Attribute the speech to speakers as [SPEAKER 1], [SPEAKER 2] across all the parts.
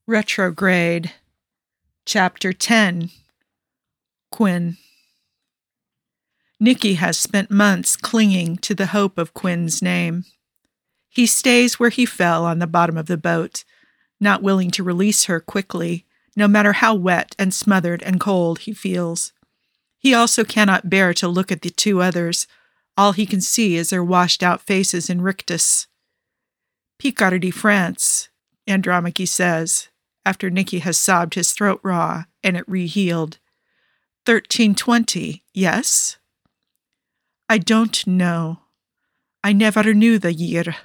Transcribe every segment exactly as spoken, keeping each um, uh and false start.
[SPEAKER 1] Retrograde. Chapter ten. Quinn. Nicky has spent months clinging to the hope of Quinn's name. He stays where he fell on the bottom of the boat, not willing to release her quickly, no matter how wet and smothered and cold he feels. He also cannot bear to look at the two others. All he can see is their washed-out faces in rictus. Picardy, France, Andromache says, after Nicky has sobbed his throat raw and it re-healed. Thirteen twenty, yes? I don't know. I never knew the year.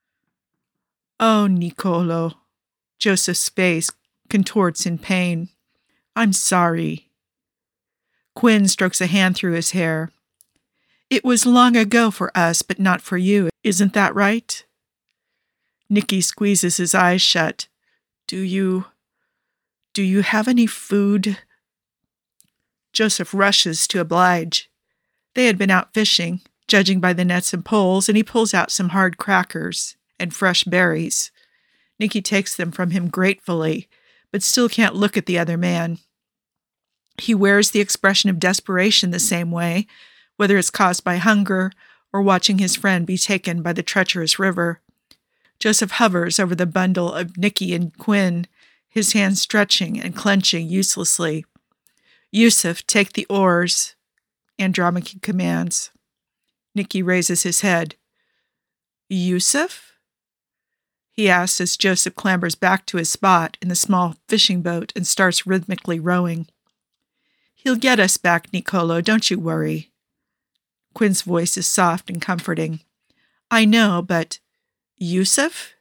[SPEAKER 1] Oh, Nicolo. Joseph's face contorts in pain. I'm sorry. Quinn strokes a hand through his hair. It was long ago for us, but not for you. Isn't that right? Nicky squeezes his eyes shut. Do you... do you have any food? Joseph rushes to oblige. They had been out fishing, judging by the nets and poles, and he pulls out some hard crackers and fresh berries. Nicky takes them from him gratefully, but still can't look at the other man. He wears the expression of desperation the same way, whether it's caused by hunger or watching his friend be taken by the treacherous river. Joseph hovers over the bundle of Nicky and Quinn, his hands stretching and clenching uselessly. Yusuf, take the oars, Andromache commands. Nicky raises his head. Yusuf? He asks as Joseph clambers back to his spot in the small fishing boat and starts rhythmically rowing. He'll get us back, Nicolo, don't you worry. Quinn's voice is soft and comforting. I know, but... Yusuf?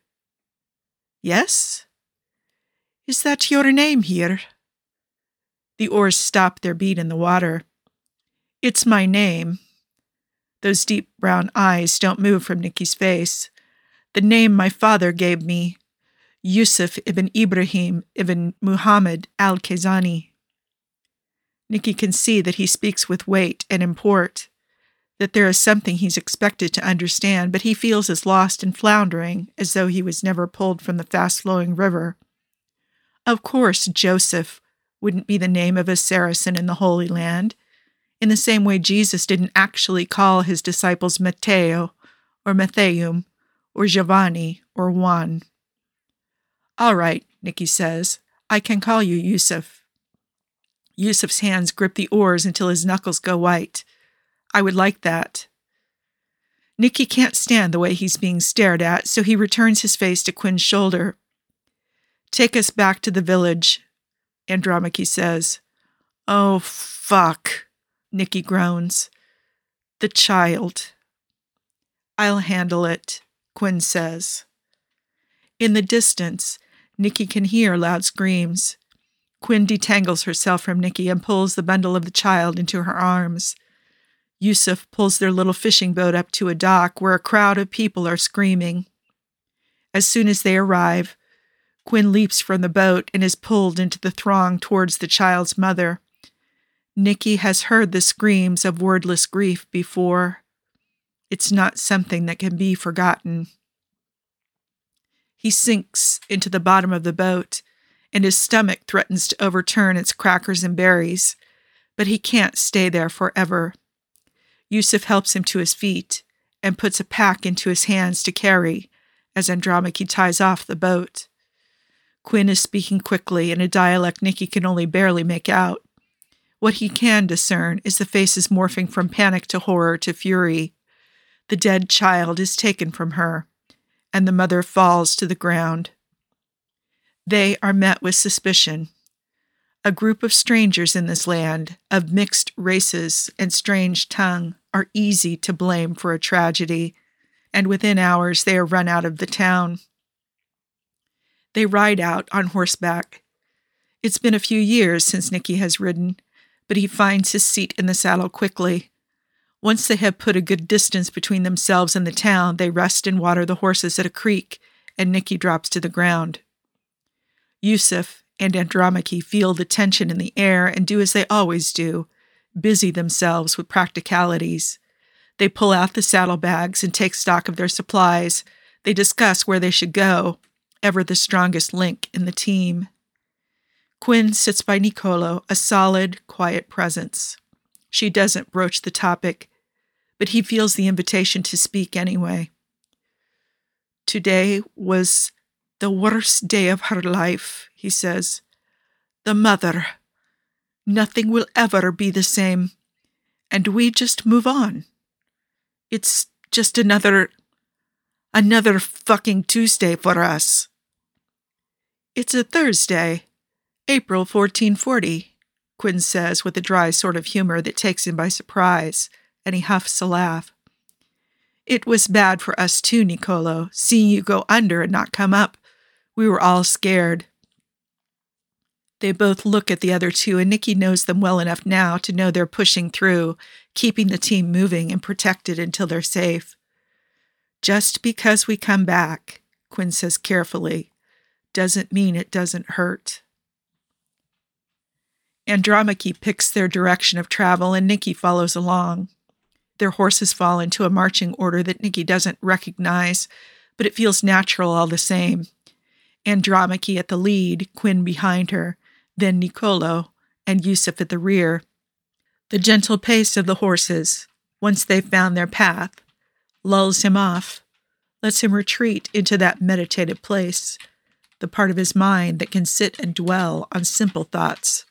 [SPEAKER 1] Yes? Is that your name here? The oars stop their beat in the water. It's my name. Those deep brown eyes don't move from Nicky's face. The name my father gave me, Yusuf ibn Ibrahim ibn Muhammad al-Kazani. Nicky can see that he speaks with weight and import, that there is something he's expected to understand, but he feels as lost and floundering as though he was never pulled from the fast-flowing river. Of course, Joseph wouldn't be the name of a Saracen in the Holy Land, in the same way Jesus didn't actually call his disciples Matteo, or Mattheum, or Giovanni, or Juan. All right, Nicky says, I can call you Yusuf. Yusuf's hands grip the oars until his knuckles go white. I would like that. Nicky can't stand the way he's being stared at, so he returns his face to Quinn's shoulder. Take us back to the village, Andromache says. Oh, fuck, Nicky groans. The child. I'll handle it, Quinn says. In the distance, Nicky can hear loud screams. Quinn detangles herself from Nicky and pulls the bundle of the child into her arms. Yusuf pulls their little fishing boat up to a dock where a crowd of people are screaming. As soon as they arrive, Quinn leaps from the boat and is pulled into the throng towards the child's mother. Nicky has heard the screams of wordless grief before. It's not something that can be forgotten. He sinks into the bottom of the boat, and his stomach threatens to overturn its crackers and berries, but he can't stay there forever. Yusuf helps him to his feet and puts a pack into his hands to carry as Andromache ties off the boat. Quinn is speaking quickly in a dialect Nicky can only barely make out. What he can discern is the faces morphing from panic to horror to fury. The dead child is taken from her, and the mother falls to the ground. They are met with suspicion. A group of strangers in this land, of mixed races and strange tongue, are easy to blame for a tragedy, and within hours they are run out of the town. They ride out on horseback. It's been a few years since Nicky has ridden, but he finds his seat in the saddle quickly. Once they have put a good distance between themselves and the town, they rest and water the horses at a creek, and Nicky drops to the ground. Yusuf and Andromache feel the tension in the air and do as they always do, busy themselves with practicalities. They pull out the saddlebags and take stock of their supplies. They discuss where they should go, ever the strongest link in the team. Quinn sits by Nicolo, a solid, quiet presence. She doesn't broach the topic, but he feels the invitation to speak anyway. Today was the worst day of her life, he says. The mother. Nothing will ever be the same, and we just move on. It's just another, another fucking Tuesday for us. It's a Thursday, April fourteen forty, Quinn says with a dry sort of humor that takes him by surprise, and he huffs a laugh. It was bad for us too, Nicolo, seeing you go under and not come up. We were all scared. They both look at the other two, and Nikki knows them well enough now to know they're pushing through, keeping the team moving and protected until they're safe. Just because we come back, Quinn says carefully, doesn't mean it doesn't hurt. Andromache picks their direction of travel, and Nikki follows along. Their horses fall into a marching order that Nikki doesn't recognize, but it feels natural all the same. Andromache at the lead, Quinn behind her, then Nicolo, and Yusuf at the rear. The gentle pace of the horses, once they've found their path, lulls him off, lets him retreat into that meditative place, the part of his mind that can sit and dwell on simple thoughts.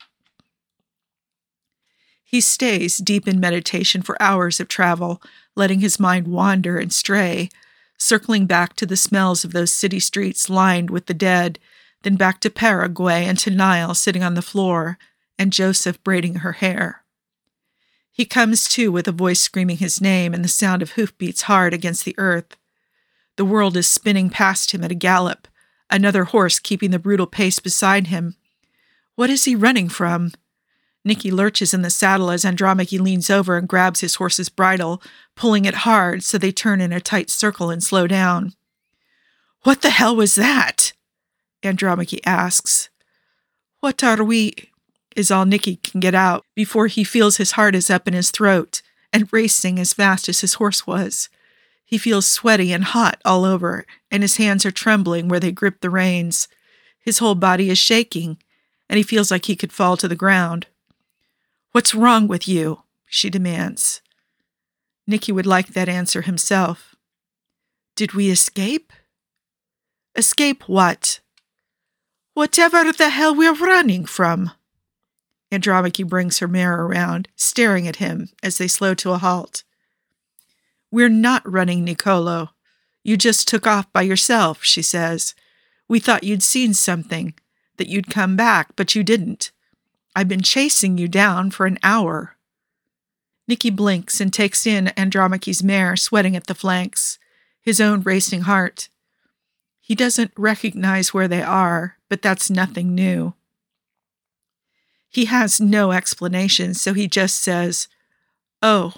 [SPEAKER 1] He stays deep in meditation for hours of travel, letting his mind wander and stray, circling back to the smells of those city streets lined with the dead, then back to Paraguay and to Nile sitting on the floor, and Joseph braiding her hair. He comes to with a voice screaming his name and the sound of hoofbeats hard against the earth. The world is spinning past him at a gallop, another horse keeping the brutal pace beside him. What is he running from? Nikki lurches in the saddle as Andromache leans over and grabs his horse's bridle, pulling it hard so they turn in a tight circle and slow down. What the hell was that? Andromache asks. What are we... is all Nikki can get out before he feels his heart is up in his throat and racing as fast as his horse was. He feels sweaty and hot all over, and his hands are trembling where they grip the reins. His whole body is shaking, and he feels like he could fall to the ground. What's wrong with you? She demands. Nikki would like that answer himself. Did we escape? Escape what? Whatever the hell we're running from. Andromache brings her mare around, staring at him as they slow to a halt. We're not running, Nicolo. You just took off by yourself, she says. We thought you'd seen something, that you'd come back, but you didn't. I've been chasing you down for an hour. Nikki blinks and takes in Andromache's mare sweating at the flanks, his own racing heart. He doesn't recognize where they are, but that's nothing new. He has no explanation, so he just says, Oh.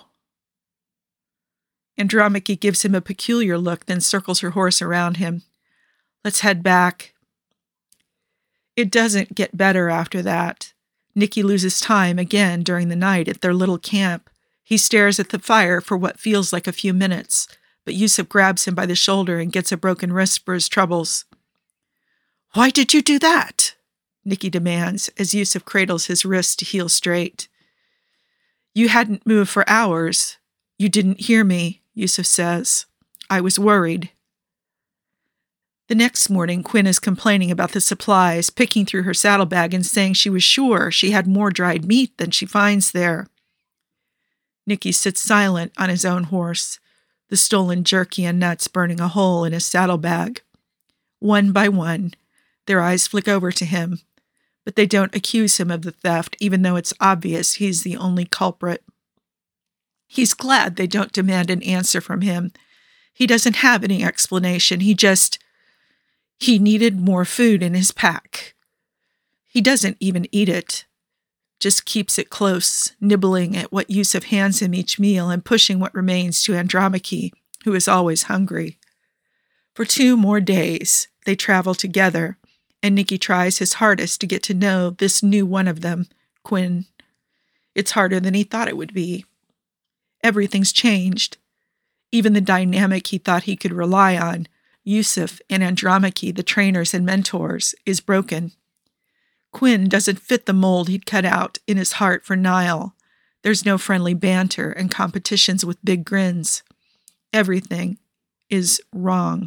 [SPEAKER 1] Andromache gives him a peculiar look, then circles her horse around him. Let's head back. It doesn't get better after that. Nikki loses time again during the night at their little camp. He stares at the fire for what feels like a few minutes, but Yusuf grabs him by the shoulder and gets a broken wrist for his troubles. Why did you do that? Nikki demands as Yusuf cradles his wrist to heal straight. You hadn't moved for hours. You didn't hear me, Yusuf says. I was worried. The next morning, Quinn is complaining about the supplies, picking through her saddlebag and saying she was sure she had more dried meat than she finds there. Nikki sits silent on his own horse, the stolen jerky and nuts burning a hole in his saddlebag. One by one, their eyes flick over to him, but they don't accuse him of the theft, even though it's obvious he's the only culprit. He's glad they don't demand an answer from him. He doesn't have any explanation. He just... He needed more food in his pack. He doesn't even eat it, just keeps it close, nibbling at what Yusuf hands him each meal and pushing what remains to Andromache, who is always hungry. For two more days, they travel together, and Nikki tries his hardest to get to know this new one of them, Quinn. It's harder than he thought it would be. Everything's changed. Even the dynamic he thought he could rely on, Yusuf and Andromache, the trainers and mentors, is broken. Quinn doesn't fit the mold he'd cut out in his heart for Nile. There's no friendly banter and competitions with big grins. Everything is wrong.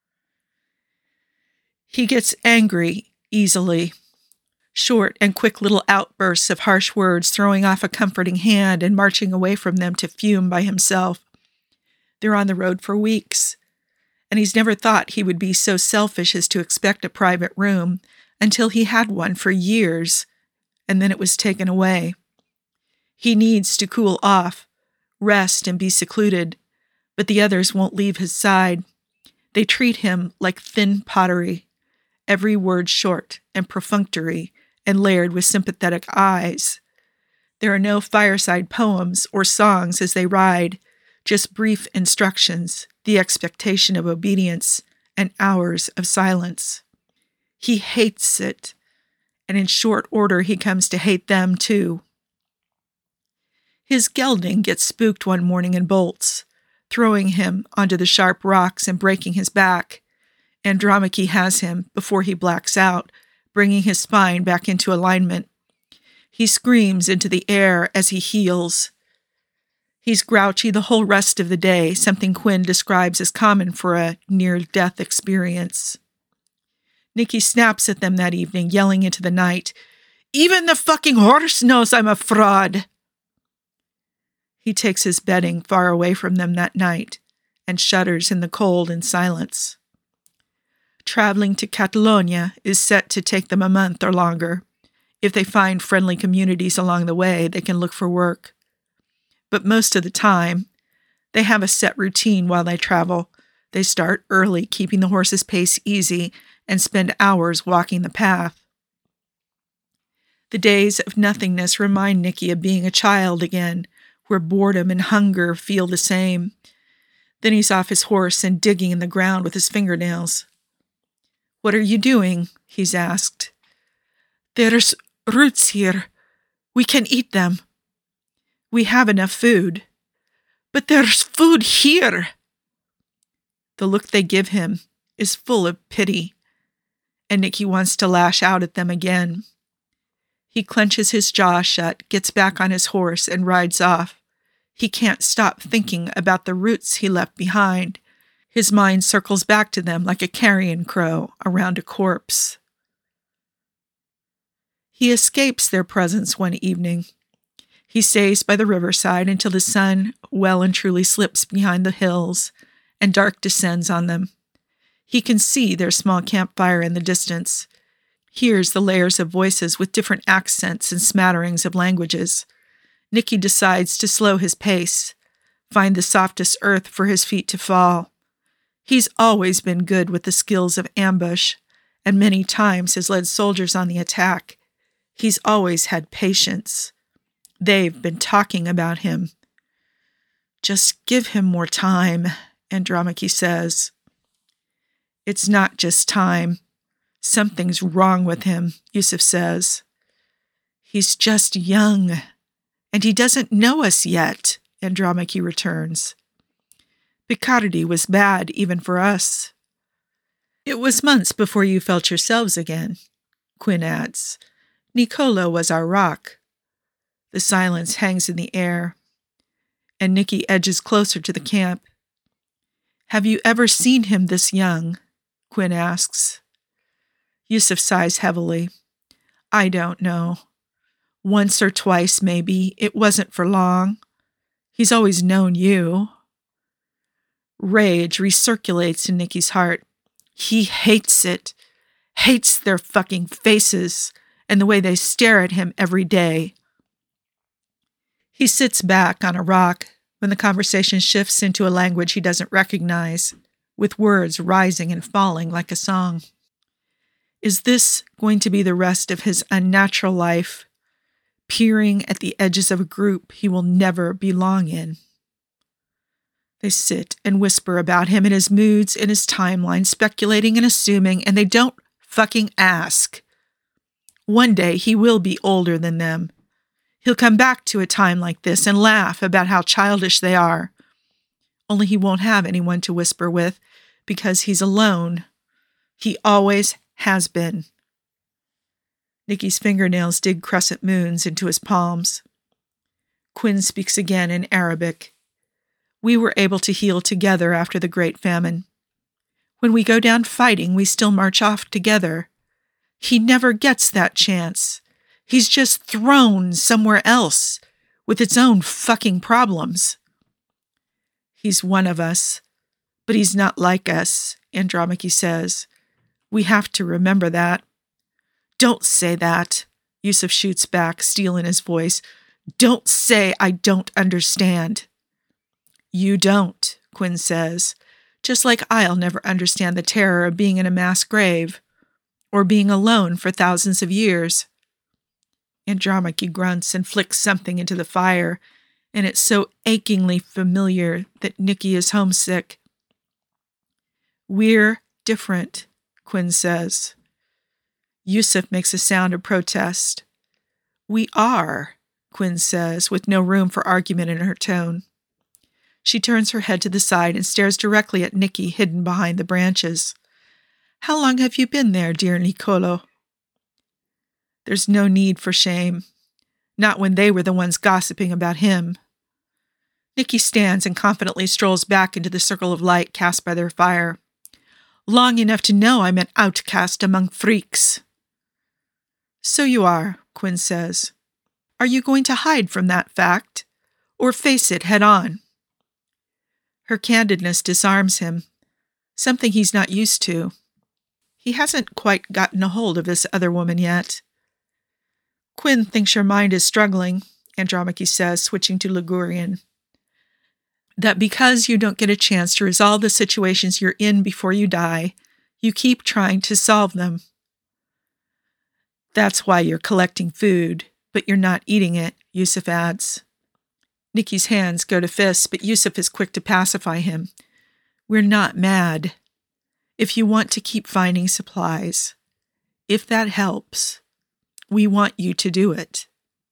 [SPEAKER 1] He gets angry easily. Short and quick little outbursts of harsh words, throwing off a comforting hand and marching away from them to fume by himself. They're on the road for weeks, and he's never thought he would be so selfish as to expect a private room until he had one for years, and then it was taken away. He needs to cool off, rest, and be secluded, but the others won't leave his side. They treat him like thin pottery, every word short and perfunctory and layered with sympathetic eyes. There are no fireside poems or songs as they ride, just brief instructions, the expectation of obedience, and hours of silence. He hates it, and in short order he comes to hate them too. His gelding gets spooked one morning and bolts, throwing him onto the sharp rocks and breaking his back. Andromache has him before he blacks out, bringing his spine back into alignment. He screams into the air as he heals. He's grouchy the whole rest of the day, something Quinn describes as common for a near-death experience. Nikki snaps at them that evening, yelling into the night, "Even the fucking horse knows I'm a fraud!" He takes his bedding far away from them that night and shudders in the cold and silence. Traveling to Catalonia is set to take them a month or longer. If they find friendly communities along the way, they can look for work. But most of the time, they have a set routine while they travel. They start early, keeping the horse's pace easy, and spend hours walking the path. The days of nothingness remind Nikki of being a child again, where boredom and hunger feel the same. Then he's off his horse and digging in the ground with his fingernails. "What are you doing?" he's asked. "There's roots here. We can eat them. We have enough food. But there's food here." The look they give him is full of pity, and Nikki wants to lash out at them again. He clenches his jaw shut, gets back on his horse, and rides off. He can't stop thinking about the roots he left behind. His mind circles back to them like a carrion crow around a corpse. He escapes their presence one evening. He stays by the riverside until the sun well and truly slips behind the hills and dark descends on them. He can see their small campfire in the distance, hears the layers of voices with different accents and smatterings of languages. Nikki decides to slow his pace, find the softest earth for his feet to fall. He's always been good with the skills of ambush, and many times has led soldiers on the attack. He's always had patience. They've been talking about him. "Just give him more time," Andromache says. "It's not just time. Something's wrong with him," Yusuf says. "He's just young, and he doesn't know us yet," Andromache returns. "Picardy was bad even for us." "It was months before you felt yourselves again," Quinn adds. "Nicolo was our rock." The silence hangs in the air, and Nikki edges closer to the camp. "Have you ever seen him this young?" Quinn asks. Yusuf sighs heavily. "I don't know. Once or twice, maybe. It wasn't for long. He's always known you." Rage recirculates in Nikki's heart. He hates it. Hates their fucking faces and the way they stare at him every day. He sits back on a rock when the conversation shifts into a language he doesn't recognize, with words rising and falling like a song. Is this going to be the rest of his unnatural life, peering at the edges of a group he will never belong in? They sit and whisper about him and his moods and his timeline, speculating and assuming, and they don't fucking ask. One day he will be older than them. He'll come back to a time like this and laugh about how childish they are. Only he won't have anyone to whisper with, because he's alone. He always has been. Nicky's fingernails dig crescent moons into his palms. Quinn speaks again in Arabic. We were able to heal together after the Great Famine. When we go down fighting, we still march off together. He never gets that chance. He's just thrown somewhere else with its own fucking problems. He's one of us, but he's not like us, Andromache says. We have to remember that. Don't say that, Yusuf shoots back, steel in his voice. Don't say I don't understand. You don't, Quinn says, just like I'll never understand the terror of being in a mass grave, or being alone for thousands of years. Andromache grunts and flicks something into the fire, and it's so achingly familiar that Nicky is homesick. We're different, Quinn says. Yusuf makes a sound of protest. We are, Quinn says, with no room for argument in her tone. She turns her head to the side and stares directly at Nicky hidden behind the branches. How long have you been there, dear Nicolo? There's no need for shame. Not when they were the ones gossiping about him. Nicky stands and confidently strolls back into the circle of light cast by their fire. Long enough to know I'm an outcast among freaks. So you are, Quinn says. Are you going to hide from that fact, or face it head on? Her candidness disarms him, something he's not used to. He hasn't quite gotten a hold of this other woman yet. Quinn thinks your mind is struggling, Andromache says, switching to Ligurian. That because you don't get a chance to resolve the situations you're in before you die, you keep trying to solve them. That's why you're collecting food, but you're not eating it, Yusuf adds. Nicky's hands go to fists, but Yusuf is quick to pacify him. We're not mad. If you want to keep finding supplies, if that helps, we want you to do it.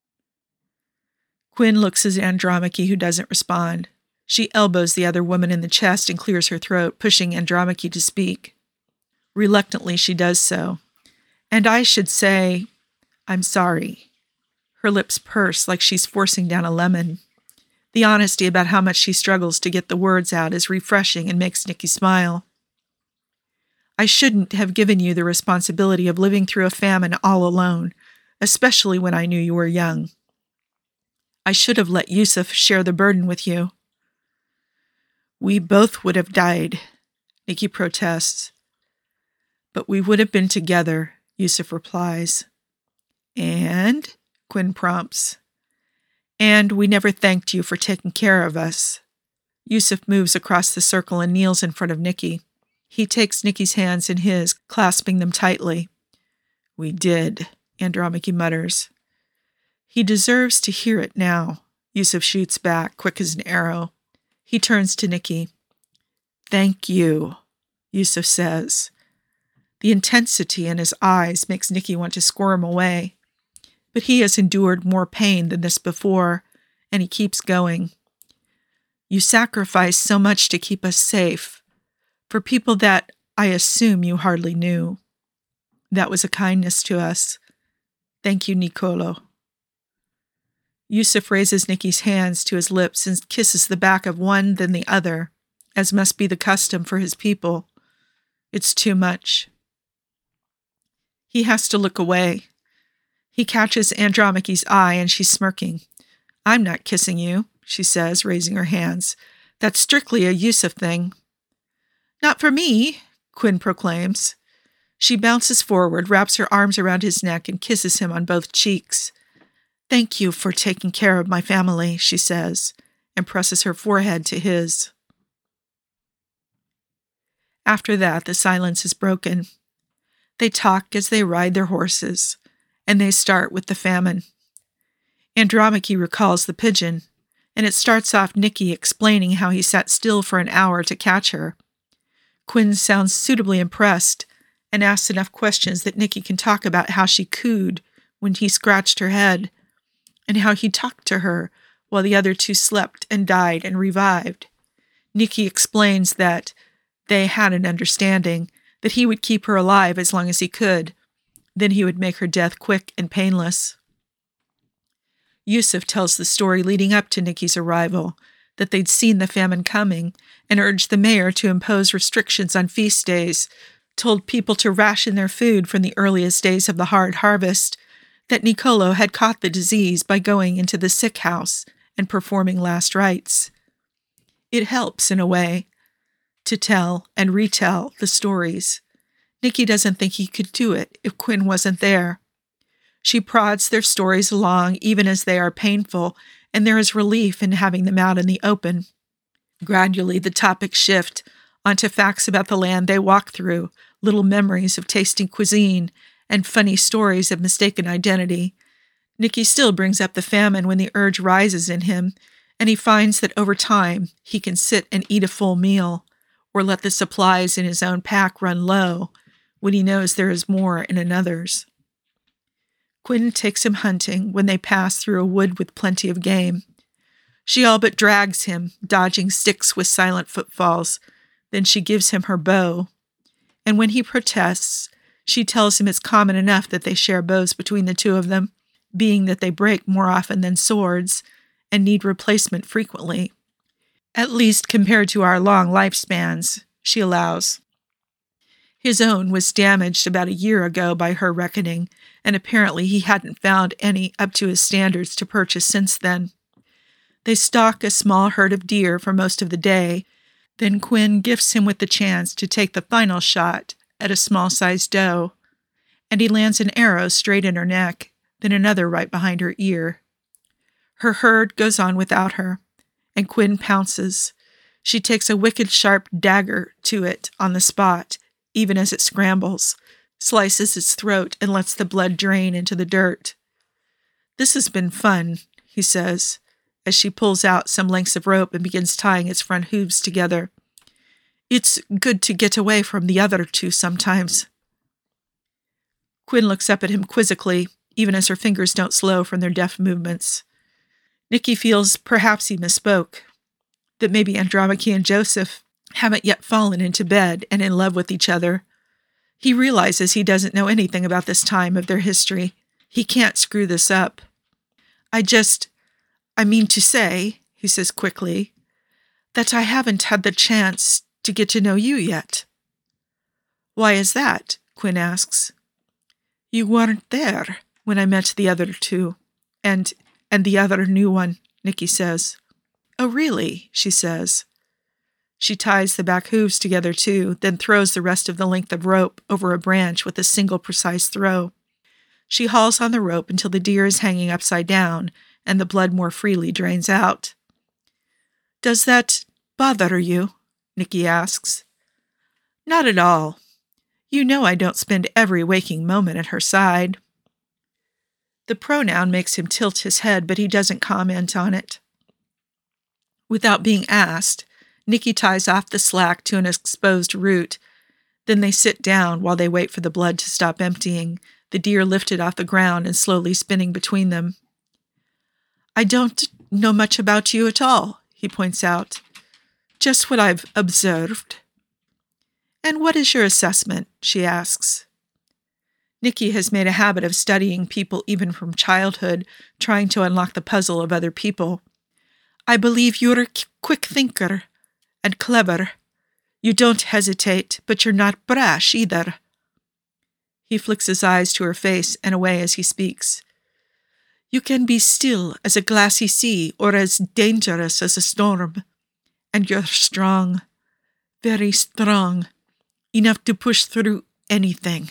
[SPEAKER 1] Quinn looks at Andromache, who doesn't respond. She elbows the other woman in the chest and clears her throat, pushing Andromache to speak. Reluctantly, she does so. And I should say, I'm sorry. Her lips purse like she's forcing down a lemon. The honesty about how much she struggles to get the words out is refreshing and makes Nicky smile. I shouldn't have given you the responsibility of living through a famine all alone, especially when I knew you were young. I should have let Yusuf share the burden with you. We both would have died, Nicky protests. But we would have been together, Yusuf replies. And, Quinn prompts. And we never thanked you for taking care of us. Yusuf moves across the circle and kneels in front of Nicky. He takes Nicky's hands in his, clasping them tightly. We did, Andromache mutters. He deserves to hear it now, Yusuf shoots back, quick as an arrow. He turns to Nicky. Thank you, Yusuf says. The intensity in his eyes makes Nicky want to squirm away. But he has endured more pain than this before, and he keeps going. You sacrificed so much to keep us safe, for people that I assume you hardly knew. That was a kindness to us. Thank you, Nicolo. Yusuf raises Nicky's hands to his lips and kisses the back of one, then the other, as must be the custom for his people. It's too much. He has to look away. He catches Andromache's eye, and she's smirking. I'm not kissing you, she says, raising her hands. That's strictly a Yusuf thing. Not for me, Quinn proclaims. She bounces forward, wraps her arms around his neck, and kisses him on both cheeks. Thank you for taking care of my family, she says, and presses her forehead to his. After that, the silence is broken. They talk as they ride their horses, and they start with the famine. Andromache recalls the pigeon, and it starts off Nicky explaining how he sat still for an hour to catch her. Quinn sounds suitably impressed and asks enough questions that Nicky can talk about how she cooed when he scratched her head, and how he talked to her while the other two slept and died and revived. Nicky explains that They had an understanding that he would keep her alive as long as he could. Then he would make her death quick and painless. Yusuf tells the story leading up to Nikki's arrival, that they'd seen the famine coming and urged the mayor to impose restrictions on feast days, told people to ration their food from the earliest days of the hard harvest, that Nicolo had caught the disease by going into the sick house and performing last rites. It helps, in a way, to tell and retell the stories. Nikki doesn't think he could do it if Quinn wasn't there. She prods their stories along even as they are painful, and there is relief in having them out in the open. Gradually, the topics shift onto facts about the land they walk through, little memories of tasting cuisine, and funny stories of mistaken identity. Nikki still brings up the famine when the urge rises in him, and he finds that over time he can sit and eat a full meal, or let the supplies in his own pack run low when he knows there is more in another's. Quinn takes him hunting when they pass through a wood with plenty of game. She all but drags him, dodging sticks with silent footfalls. Then she gives him her bow. And when he protests, she tells him it's common enough that they share bows between the two of them, being that they break more often than swords and need replacement frequently. At least compared to our long lifespans, she allows. His own was damaged about a year ago by her reckoning, and apparently he hadn't found any up to his standards to purchase since then. They stalk a small herd of deer for most of the day, then Quinn gifts him with the chance to take the final shot at a small-sized doe, and he lands an arrow straight in her neck, then another right behind her ear. Her herd goes on without her, and Quinn pounces. She takes a wicked sharp dagger to it on the spot, even as it scrambles, slices its throat and lets the blood drain into the dirt. "This has been fun," he says, as she pulls out some lengths of rope and begins tying its front hooves together. "It's good to get away from the other two sometimes." Quinn looks up at him quizzically, even as her fingers don't slow from their deft movements. Nikki feels perhaps he misspoke, that maybe Andromache and Joseph haven't yet fallen into bed and in love with each other. He realizes he doesn't know anything about this time of their history. He can't screw this up. I just, I mean to say, he says quickly, that I haven't had the chance to get to know you yet." "Why is that?" Quinn asks. "You weren't there when I met the other two, and, and the other new one," Nikki says. "Oh, really?" she says. She ties the back hooves together too, then throws the rest of the length of rope over a branch with a single precise throw. She hauls on the rope until the deer is hanging upside down and the blood more freely drains out. "Does that bother you?" Nikki asks. "Not at all. You know I don't spend every waking moment at her side." The pronoun makes him tilt his head, but he doesn't comment on it. Without being asked, Nikki ties off the slack to an exposed root. Then they sit down while they wait for the blood to stop emptying, the deer lifted off the ground and slowly spinning between them. "I don't know much about you at all," he points out. "Just what I've observed." "And what is your assessment?" she asks. Nikki has made a habit of studying people even from childhood, trying to unlock the puzzle of other people. "I believe you're a quick thinker and clever. You don't hesitate, but you're not brash either." He flicks his eyes to her face and away as he speaks. "You can be still as a glassy sea or as dangerous as a storm. And you're strong, very strong, enough to push through anything."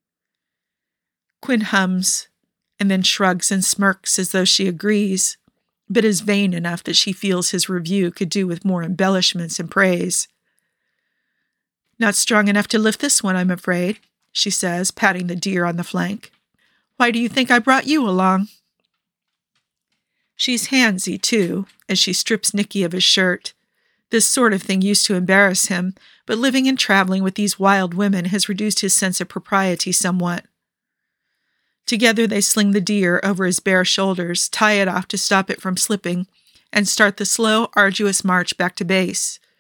[SPEAKER 1] Quinn hums, and then shrugs and smirks as though she agrees, but is vain enough that she feels his review could do with more embellishments and praise. "Not strong enough to lift this one, I'm afraid," she says, patting the deer on the flank. "Why do you think I brought you along?" She's handsy, too, as she strips Nikki of his shirt. This sort of thing used to embarrass him, but living and traveling with these wild women has reduced his sense of propriety somewhat. Together they sling the deer over his bare shoulders, tie it off to stop it from slipping, and start the slow, arduous march back to base.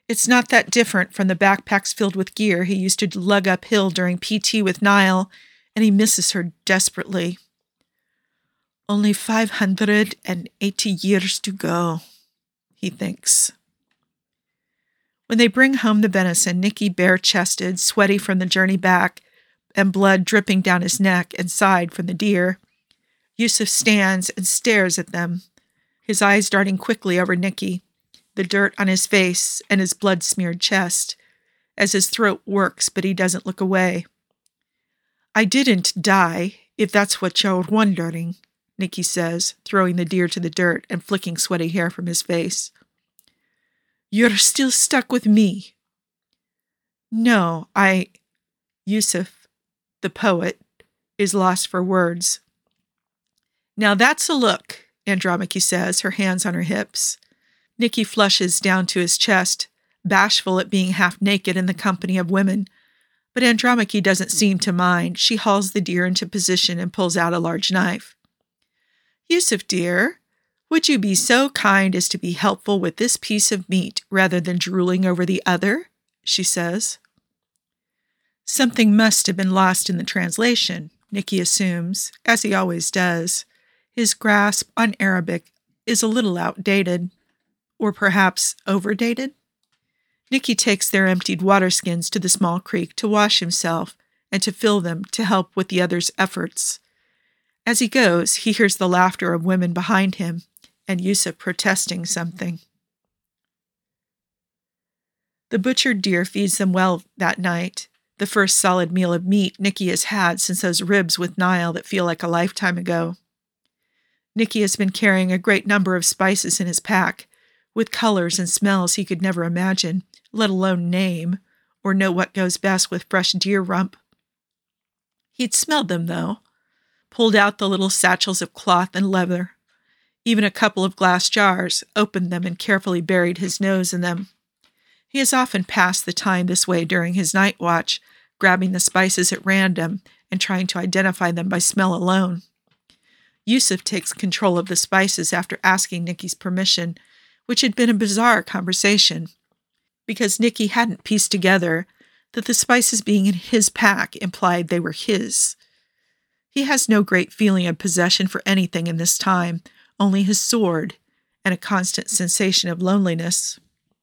[SPEAKER 1] It's not that different from the backpacks filled with gear he used to lug uphill during P T with Niall, and he misses her desperately. Only five hundred and eighty years to go, he thinks. When they bring home the venison, Nicky, bare-chested, sweaty from the journey back, and blood dripping down his neck and side from the deer, Yusuf stands and stares at them, his eyes darting quickly over Nicky, the dirt on his face and his blood-smeared chest, as his throat works, but he doesn't look away. I didn't die, if that's what you're wondering, Nicky says, throwing the deer to the dirt and flicking sweaty hair from his face. You're still stuck with me. No, I... Yusuf, the poet, is lost for words. Now that's a look, Andromache says, her hands on her hips. Nicky flushes down to his chest, bashful at being half naked in the company of women. But Andromache doesn't seem to mind. She hauls the deer into position and pulls out a large knife. Yusuf, dear, would you be so kind as to be helpful with this piece of meat rather than drooling over the other? She says. Something must have been lost in the translation, Nicky assumes, as he always does. His grasp on Arabic is a little outdated, or perhaps overdated. Nicky takes their emptied water skins to the small creek to wash himself and to fill them to help with the others' efforts. As he goes, he hears the laughter of women behind him and Yusuf protesting something. The butchered deer feeds them well that night, the first solid meal of meat Nicky has had since those ribs with Niall that feel like a lifetime ago. Nicky has been carrying a great number of spices in his pack, with colors and smells he could never imagine, let alone name, or know what goes best with fresh deer rump. He'd smelled them, though, pulled out the little satchels of cloth and leather, even a couple of glass jars, opened them and carefully buried his nose in them. He has often passed the time this way during his night watch, grabbing the spices at random and trying to identify them by smell alone. Yusuf takes control of the spices after asking Nicky's permission, which had been a bizarre conversation, because Nicky hadn't pieced together that the spices being in his pack implied they were his. He has no great feeling of possession for anything in this time, only his sword, and a constant sensation of loneliness.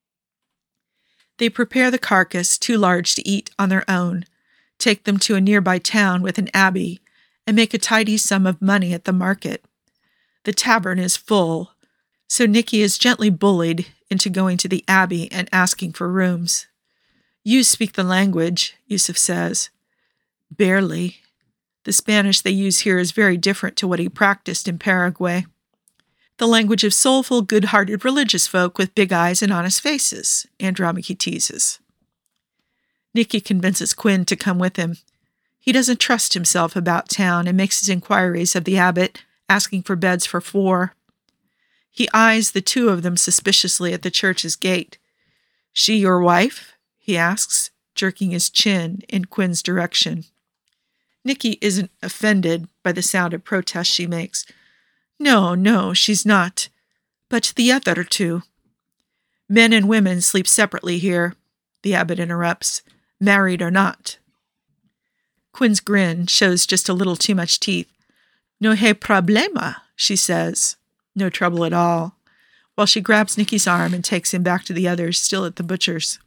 [SPEAKER 1] They prepare the carcass, too large to eat on their own, take them to a nearby town with an abbey, and make a tidy sum of money at the market. The tavern is full, so Nicky is gently bullied into going to the abbey and asking for rooms. You speak the language, Yusuf says. Barely. The Spanish they use here is very different to what he practiced in Paraguay. The language of soulful, good-hearted religious folk with big eyes and honest faces, Andromache teases. Nicky convinces Quinn to come with him. He doesn't trust himself about town and makes his inquiries of the abbot, asking for beds for four. He eyes the two of them suspiciously at the church's gate. She your wife? He asks, jerking his chin in Quinn's direction. Nicky isn't offended by the sound of protest she makes. No, no, she's not. But the other two. Men and women sleep separately here, the abbot interrupts, married or not. Quinn's grin shows just a little too much teeth. No hay problema, she says. No trouble at all, while she grabs Nicky's arm and takes him back to the others, still at the butcher's.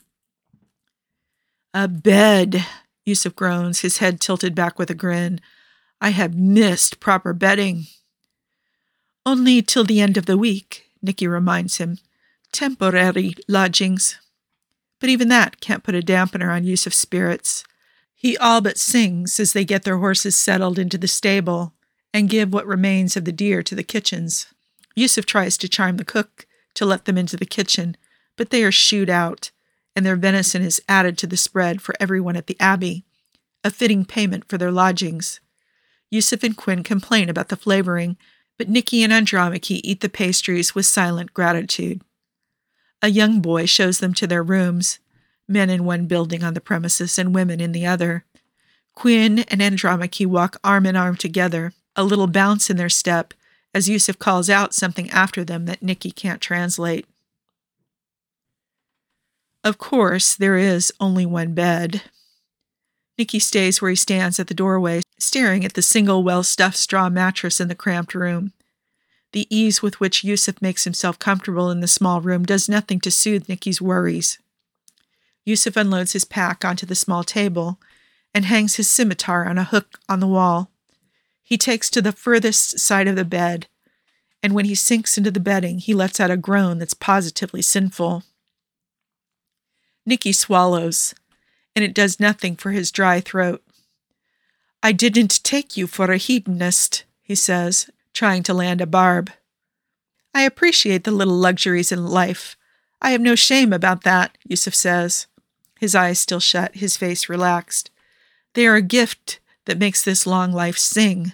[SPEAKER 1] A bed, Yusuf groans, his head tilted back with a grin. I have missed proper bedding. Only till the end of the week, Nicky reminds him. Temporary lodgings. But even that can't put a dampener on Yusuf's spirits. He all but sings as they get their horses settled into the stable and give what remains of the deer to the kitchens. Yusuf tries to charm the cook to let them into the kitchen, but they are shooed out, and their venison is added to the spread for everyone at the abbey, a fitting payment for their lodgings. Yusuf and Quinn complain about the flavoring, but Nicky and Andromache eat the pastries with silent gratitude. A young boy shows them to their rooms, men in one building on the premises and women in the other. Quinn and Andromache walk arm in arm together, a little bounce in their step, as Yusuf calls out something after them that Nicky can't translate. Of course, there is only one bed. Nicky stays where he stands at the doorway, staring at the single well-stuffed straw mattress in the cramped room. The ease with which Yusuf makes himself comfortable in the small room does nothing to soothe Nicky's worries. Yusuf unloads his pack onto the small table and hangs his scimitar on a hook on the wall. He takes to the furthest side of the bed, and when he sinks into the bedding, he lets out a groan that's positively sinful. Nicky swallows, and it does nothing for his dry throat. "I didn't take you for a hedonist," he says, trying to land a barb. "I appreciate the little luxuries in life. I have no shame about that," Yusuf says. His eyes still shut, his face relaxed. "They are a gift that makes this long life sing."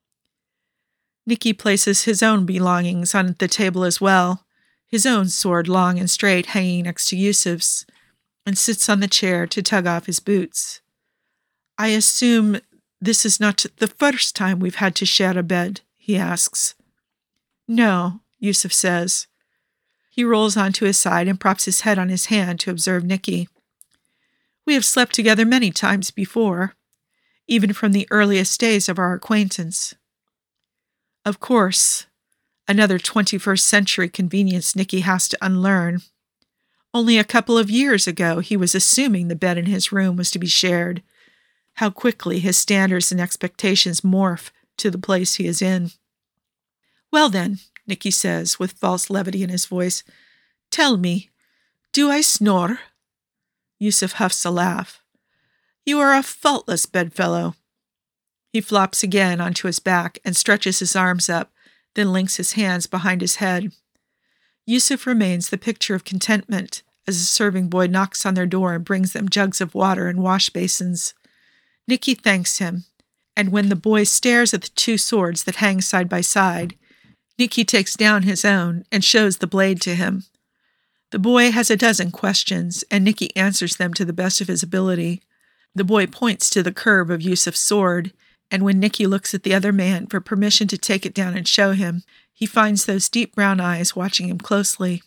[SPEAKER 1] Nicky places his own belongings on the table as well, his own sword long and straight hanging next to Yusuf's, and sits on the chair to tug off his boots. "I assume this is not the first time we've had to share a bed," he asks. "No," Yusuf says. He rolls onto his side and props his head on his hand to observe Nicky. "We have slept together many times before, even from the earliest days of our acquaintance." Of course, another twenty-first century convenience Nicky has to unlearn. Only a couple of years ago, he was assuming the bed in his room was to be shared. How quickly his standards and expectations morph to the place he is in. "Well then," Nicky says, with false levity in his voice, "tell me, do I snore?" Yusuf huffs a laugh. "You are a faultless bedfellow." He flops again onto his back and stretches his arms up, then links his hands behind his head. Yusuf remains the picture of contentment as a serving boy knocks on their door and brings them jugs of water and wash basins. Nicky thanks him, and when the boy stares at the two swords that hang side by side, Nicky takes down his own and shows the blade to him. The boy has a dozen questions, and Nicky answers them to the best of his ability. The boy points to the curve of Yusuf's sword, and when Nicky looks at the other man for permission to take it down and show him, he finds those deep brown eyes watching him closely.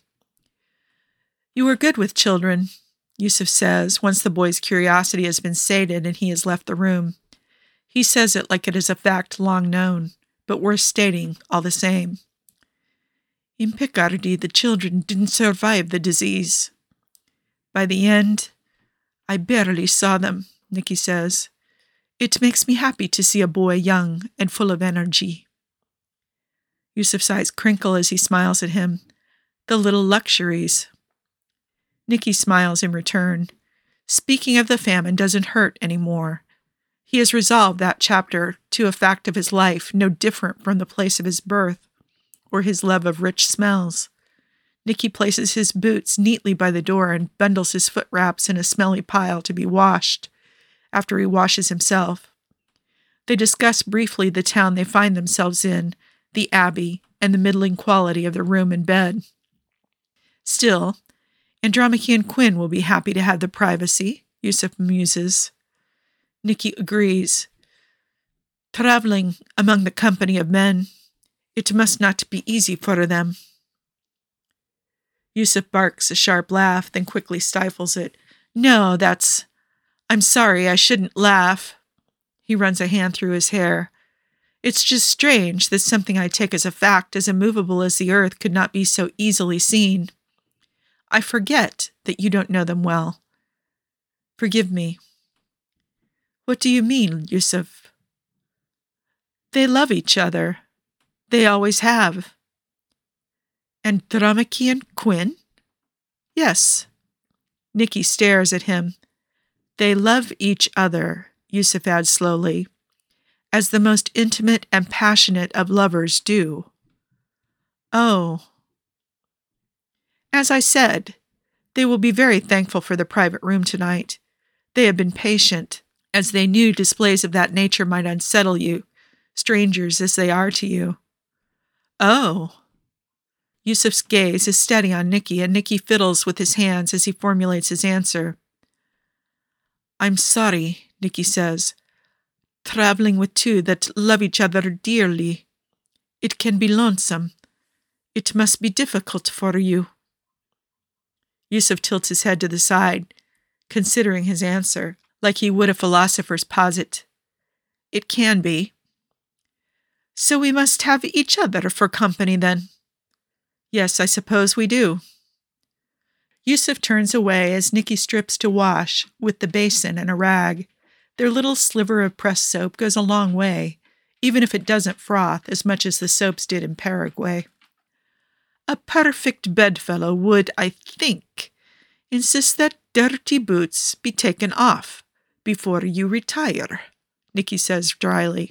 [SPEAKER 1] "You are good with children," Yusuf says, once the boy's curiosity has been sated and he has left the room. He says it like it is a fact long known, but worth stating all the same. "In Picardy, the children didn't survive the disease. By the end, I barely saw them," Nicky says. "It makes me happy to see a boy young and full of energy." Yusuf's eyes crinkle as he smiles at him. The little luxuries. Nicky smiles in return. Speaking of the famine doesn't hurt anymore. He has resolved that chapter to a fact of his life no different from the place of his birth or his love of rich smells. Nicky places his boots neatly by the door and bundles his foot wraps in a smelly pile to be washed after he washes himself. They discuss briefly the town they find themselves in, the abbey, and the middling quality of the room and bed. Still, Andromache and Quinn will be happy to have the privacy, Yusuf muses. Nicky agrees. Traveling among the company of men, it must not be easy for them. Yusuf barks a sharp laugh, then quickly stifles it. "No, that's... I'm sorry, I shouldn't laugh." He runs a hand through his hair. "It's just strange that something I take as a fact as immovable as the earth could not be so easily seen. I forget that you don't know them well. Forgive me." "What do you mean, Yusuf?" "They love each other. They always have." "Andromache and Quinn?" "Yes." Nicky stares at him. "They love each other," Yusuf adds slowly, "as the most intimate and passionate of lovers do." "Oh." "As I said, they will be very thankful for the private room tonight. They have been patient, as they knew displays of that nature might unsettle you, strangers as they are to you." "Oh." Yusuf's gaze is steady on Nicky, and Nicky fiddles with his hands as he formulates his answer. "I'm sorry," Nicky says. "Traveling with two that love each other dearly. It can be lonesome. It must be difficult for you." Yusuf tilts his head to the side, considering his answer, like he would a philosopher's posit. It can be. So we must have each other for company, then. Yes, I suppose we do. Yusuf turns away as Nicky strips to wash with the basin and a rag. Their little sliver of pressed soap goes a long way, even if it doesn't froth as much as the soaps did in Paraguay. A perfect bedfellow would, I think, insist that dirty boots be taken off before you retire, Nicky says dryly.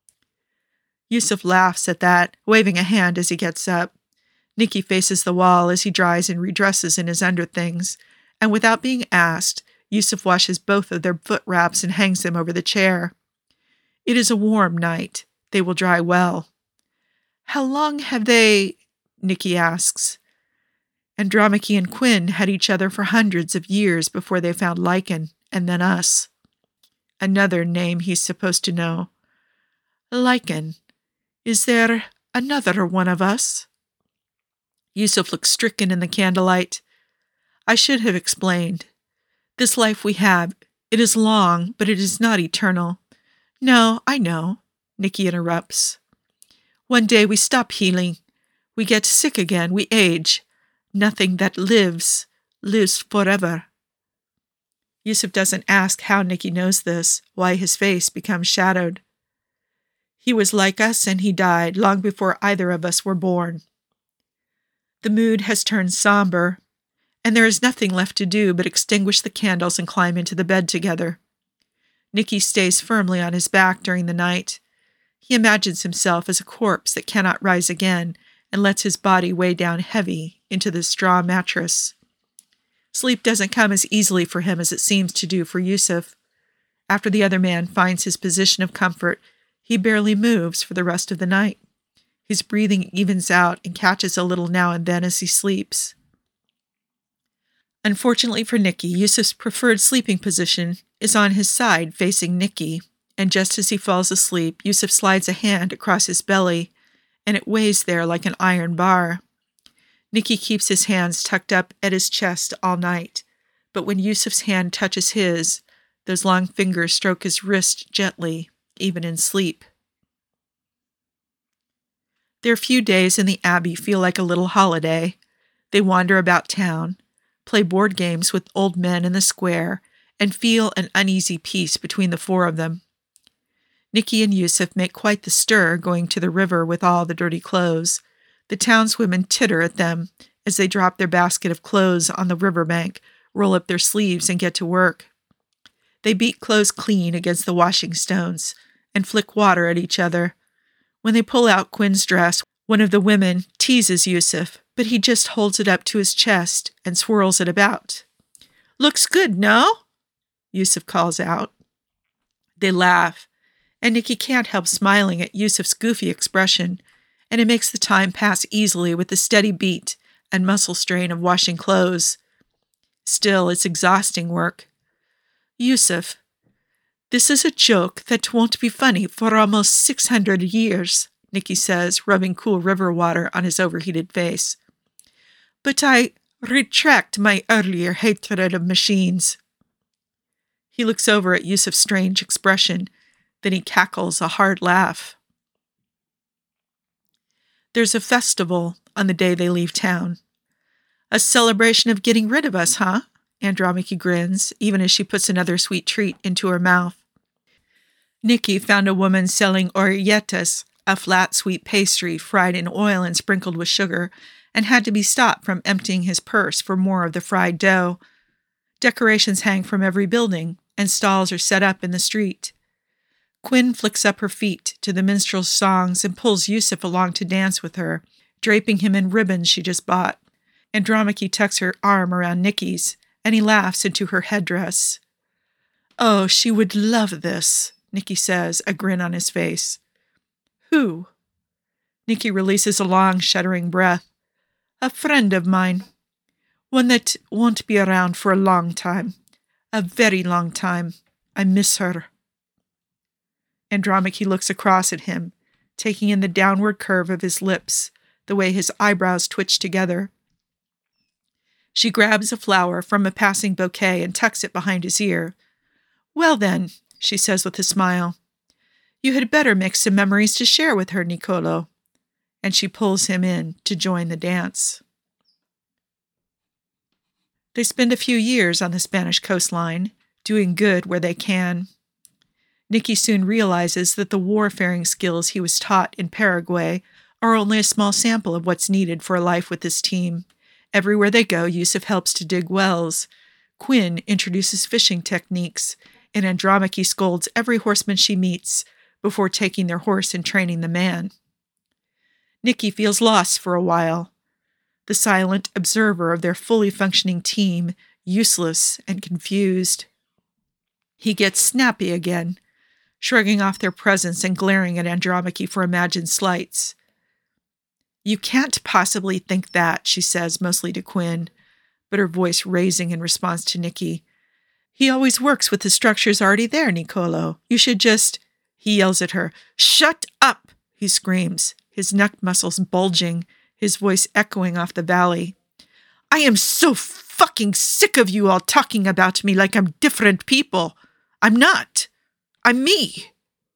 [SPEAKER 1] Yusuf laughs at that, waving a hand as he gets up. Nicky faces the wall as he dries and redresses in his underthings, and without being asked, Yusuf washes both of their foot wraps and hangs them over the chair. It is a warm night. They will dry well. How long have they... Nicky asks. Andromache and Quinn had each other for hundreds of years before they found Lycan, and then us. Another name he's supposed to know. Lycan. Is there another one of us? Yusuf looks stricken in the candlelight. I should have explained. This life we have, it is long, but it is not eternal. No, I know, Nicky interrupts. One day we stop healing. We get sick again, we age. Nothing that lives, lives forever. Yusuf doesn't ask how Nicky knows this, why his face becomes shadowed. He was like us and he died long before either of us were born. The mood has turned somber, and there is nothing left to do but extinguish the candles and climb into the bed together. Nicky stays firmly on his back during the night. He imagines himself as a corpse that cannot rise again and lets his body weigh down heavy into the straw mattress. Sleep doesn't come as easily for him as it seems to do for Yusuf. After the other man finds his position of comfort, he barely moves for the rest of the night. His breathing evens out and catches a little now and then as he sleeps. Unfortunately for Nicky, Yusuf's preferred sleeping position is on his side facing Nicky, and just as he falls asleep, Yusuf slides a hand across his belly, and it weighs there like an iron bar. Nicky keeps his hands tucked up at his chest all night, but when Yusuf's hand touches his, those long fingers stroke his wrist gently, even in sleep. Their few days in the Abbey feel like a little holiday. They wander about town, play board games with old men in the square, and feel an uneasy peace between the four of them. Nicky and Yusuf make quite the stir going to the river with all the dirty clothes. The townswomen titter at them as they drop their basket of clothes on the riverbank, roll up their sleeves, and get to work. They beat clothes clean against the washing stones and flick water at each other. When they pull out Quinn's dress, one of the women teases Yusuf, but he just holds it up to his chest and swirls it about. Looks good, no? Yusuf calls out. They laugh, and Nicky can't help smiling at Yusuf's goofy expression, and it makes the time pass easily with the steady beat and muscle strain of washing clothes. Still, it's exhausting work. Yusuf, this is a joke that won't be funny for almost six hundred years, Nicky says, rubbing cool river water on his overheated face. But I retract my earlier hatred of machines. He looks over at Yusuf's strange expression, then he cackles a hard laugh. There's a festival on the day they leave town. A celebration of getting rid of us, huh? Andromache grins, even as she puts another sweet treat into her mouth. Nicky found a woman selling orejetas, a flat sweet pastry fried in oil and sprinkled with sugar, and had to be stopped from emptying his purse for more of the fried dough. Decorations hang from every building, and stalls are set up in the street. Quinn flicks up her feet to the minstrel's songs and pulls Yusuf along to dance with her, draping him in ribbons she just bought. Andromache tucks her arm around Nicky's, and he laughs into her headdress. Oh, she would love this, Nicky says, a grin on his face. Who? Nicky releases a long, shuddering breath. A friend of mine. One that won't be around for a long time. A very long time. I miss her. Andromache looks across at him, taking in the downward curve of his lips, the way his eyebrows twitch together. She grabs a flower from a passing bouquet and tucks it behind his ear. "Well then," she says with a smile, "you had better make some memories to share with her, Niccolo." And she pulls him in to join the dance. They spend a few years on the Spanish coastline, doing good where they can. Nicky soon realizes that the warfaring skills he was taught in Paraguay are only a small sample of what's needed for a life with this team. Everywhere they go, Yusuf helps to dig wells. Quinn introduces fishing techniques, and Andromache scolds every horseman she meets before taking their horse and training the man. Nicky feels lost for a while, the silent observer of their fully functioning team, useless and confused. He gets snappy again, shrugging off their presence and glaring at Andromache for imagined slights. "You can't possibly think that," she says, mostly to Quinn, but her voice raising in response to Nicky. "He always works with the structures already there, Niccolo. You should just—" He yells at her. "Shut up!" he screams, his neck muscles bulging, his voice echoing off the valley. "I am so fucking sick of you all talking about me like I'm different people. I'm not. I'm me."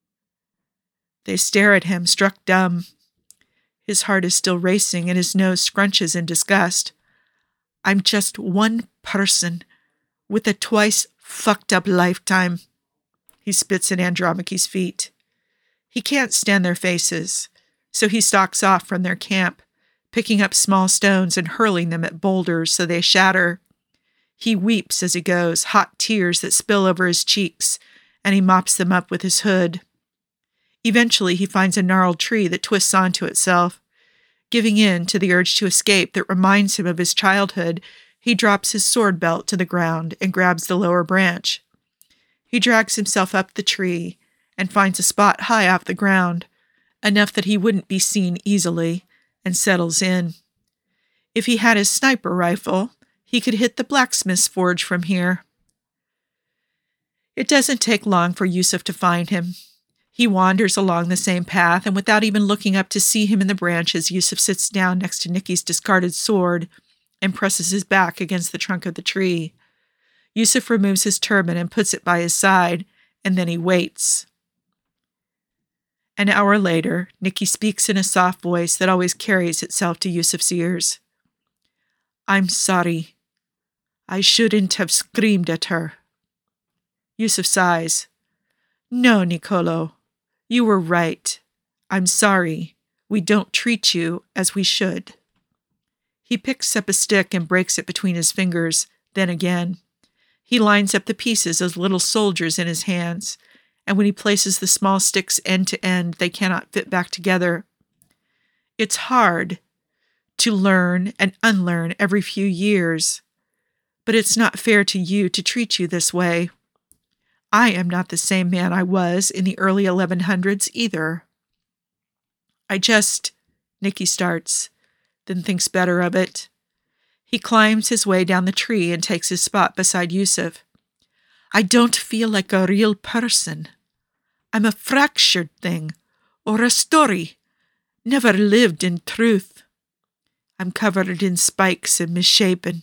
[SPEAKER 1] They stare at him, struck dumb. His heart is still racing and his nose scrunches in disgust. "I'm just one person with a twice fucked up lifetime." He spits at Andromache's feet. He can't stand their faces, so he stalks off from their camp, picking up small stones and hurling them at boulders so they shatter. He weeps as he goes, hot tears that spill over his cheeks, and he mops them up with his hood. Eventually, he finds a gnarled tree that twists onto itself. Giving in to the urge to escape that reminds him of his childhood, he drops his sword belt to the ground and grabs the lower branch. He drags himself up the tree and finds a spot high off the ground, enough that he wouldn't be seen easily, and settles in. If he had his sniper rifle, he could hit the blacksmith's forge from here. It doesn't take long for Yusuf to find him. He wanders along the same path, and without even looking up to see him in the branches, Yusuf sits down next to Nicky's discarded sword and presses his back against the trunk of the tree. Yusuf removes his turban and puts it by his side, and then he waits. An hour later, Nicky speaks in a soft voice that always carries itself to Yusuf's ears. "I'm sorry. I shouldn't have screamed at her." Yusuf sighs. "No, Niccolo. You were right. I'm sorry. We don't treat you as we should." He picks up a stick and breaks it between his fingers, then again. He lines up the pieces as little soldiers in his hands, and when he places the small sticks end to end, they cannot fit back together. It's hard to learn and unlearn every few years, but it's not fair to you to treat you this way. I am not the same man I was in the early eleven hundreds either. I just, Nicky starts, then thinks better of it. He climbs his way down the tree and takes his spot beside Yusuf. "I don't feel like a real person. I'm a fractured thing, or a story, never lived in truth. I'm covered in spikes and misshapen."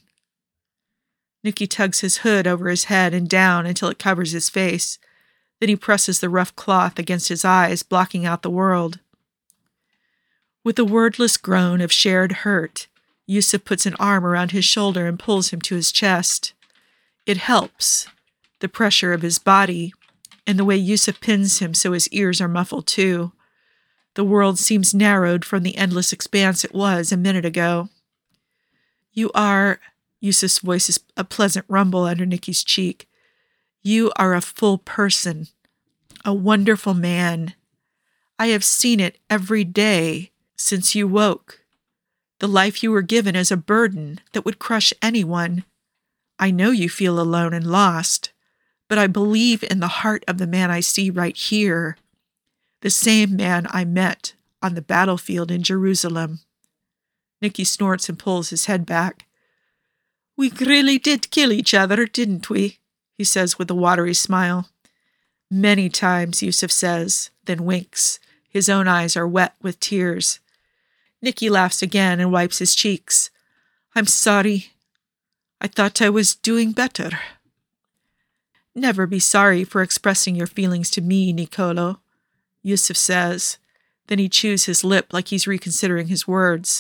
[SPEAKER 1] Nicky tugs his hood over his head and down until it covers his face. Then he presses the rough cloth against his eyes, blocking out the world. With a wordless groan of shared hurt, Yusuf puts an arm around his shoulder and pulls him to his chest. It helps, the pressure of his body, and the way Yusuf pins him so his ears are muffled too. The world seems narrowed from the endless expanse it was a minute ago. "You are..." Yusuf's voice is a pleasant rumble under Nicky's cheek. "You are a full person, a wonderful man. I have seen it every day since you woke. The life you were given is a burden that would crush anyone. I know you feel alone and lost, but I believe in the heart of the man I see right here, the same man I met on the battlefield in Jerusalem." Nicky snorts and pulls his head back. "We really did kill each other, didn't we?" he says with a watery smile. "Many times," Yusuf says, then winks. His own eyes are wet with tears. Nicky laughs again and wipes his cheeks. "I'm sorry. I thought I was doing better. Never be sorry for expressing your feelings to me, Nicolo, Yusuf says. Then he chews his lip like he's reconsidering his words.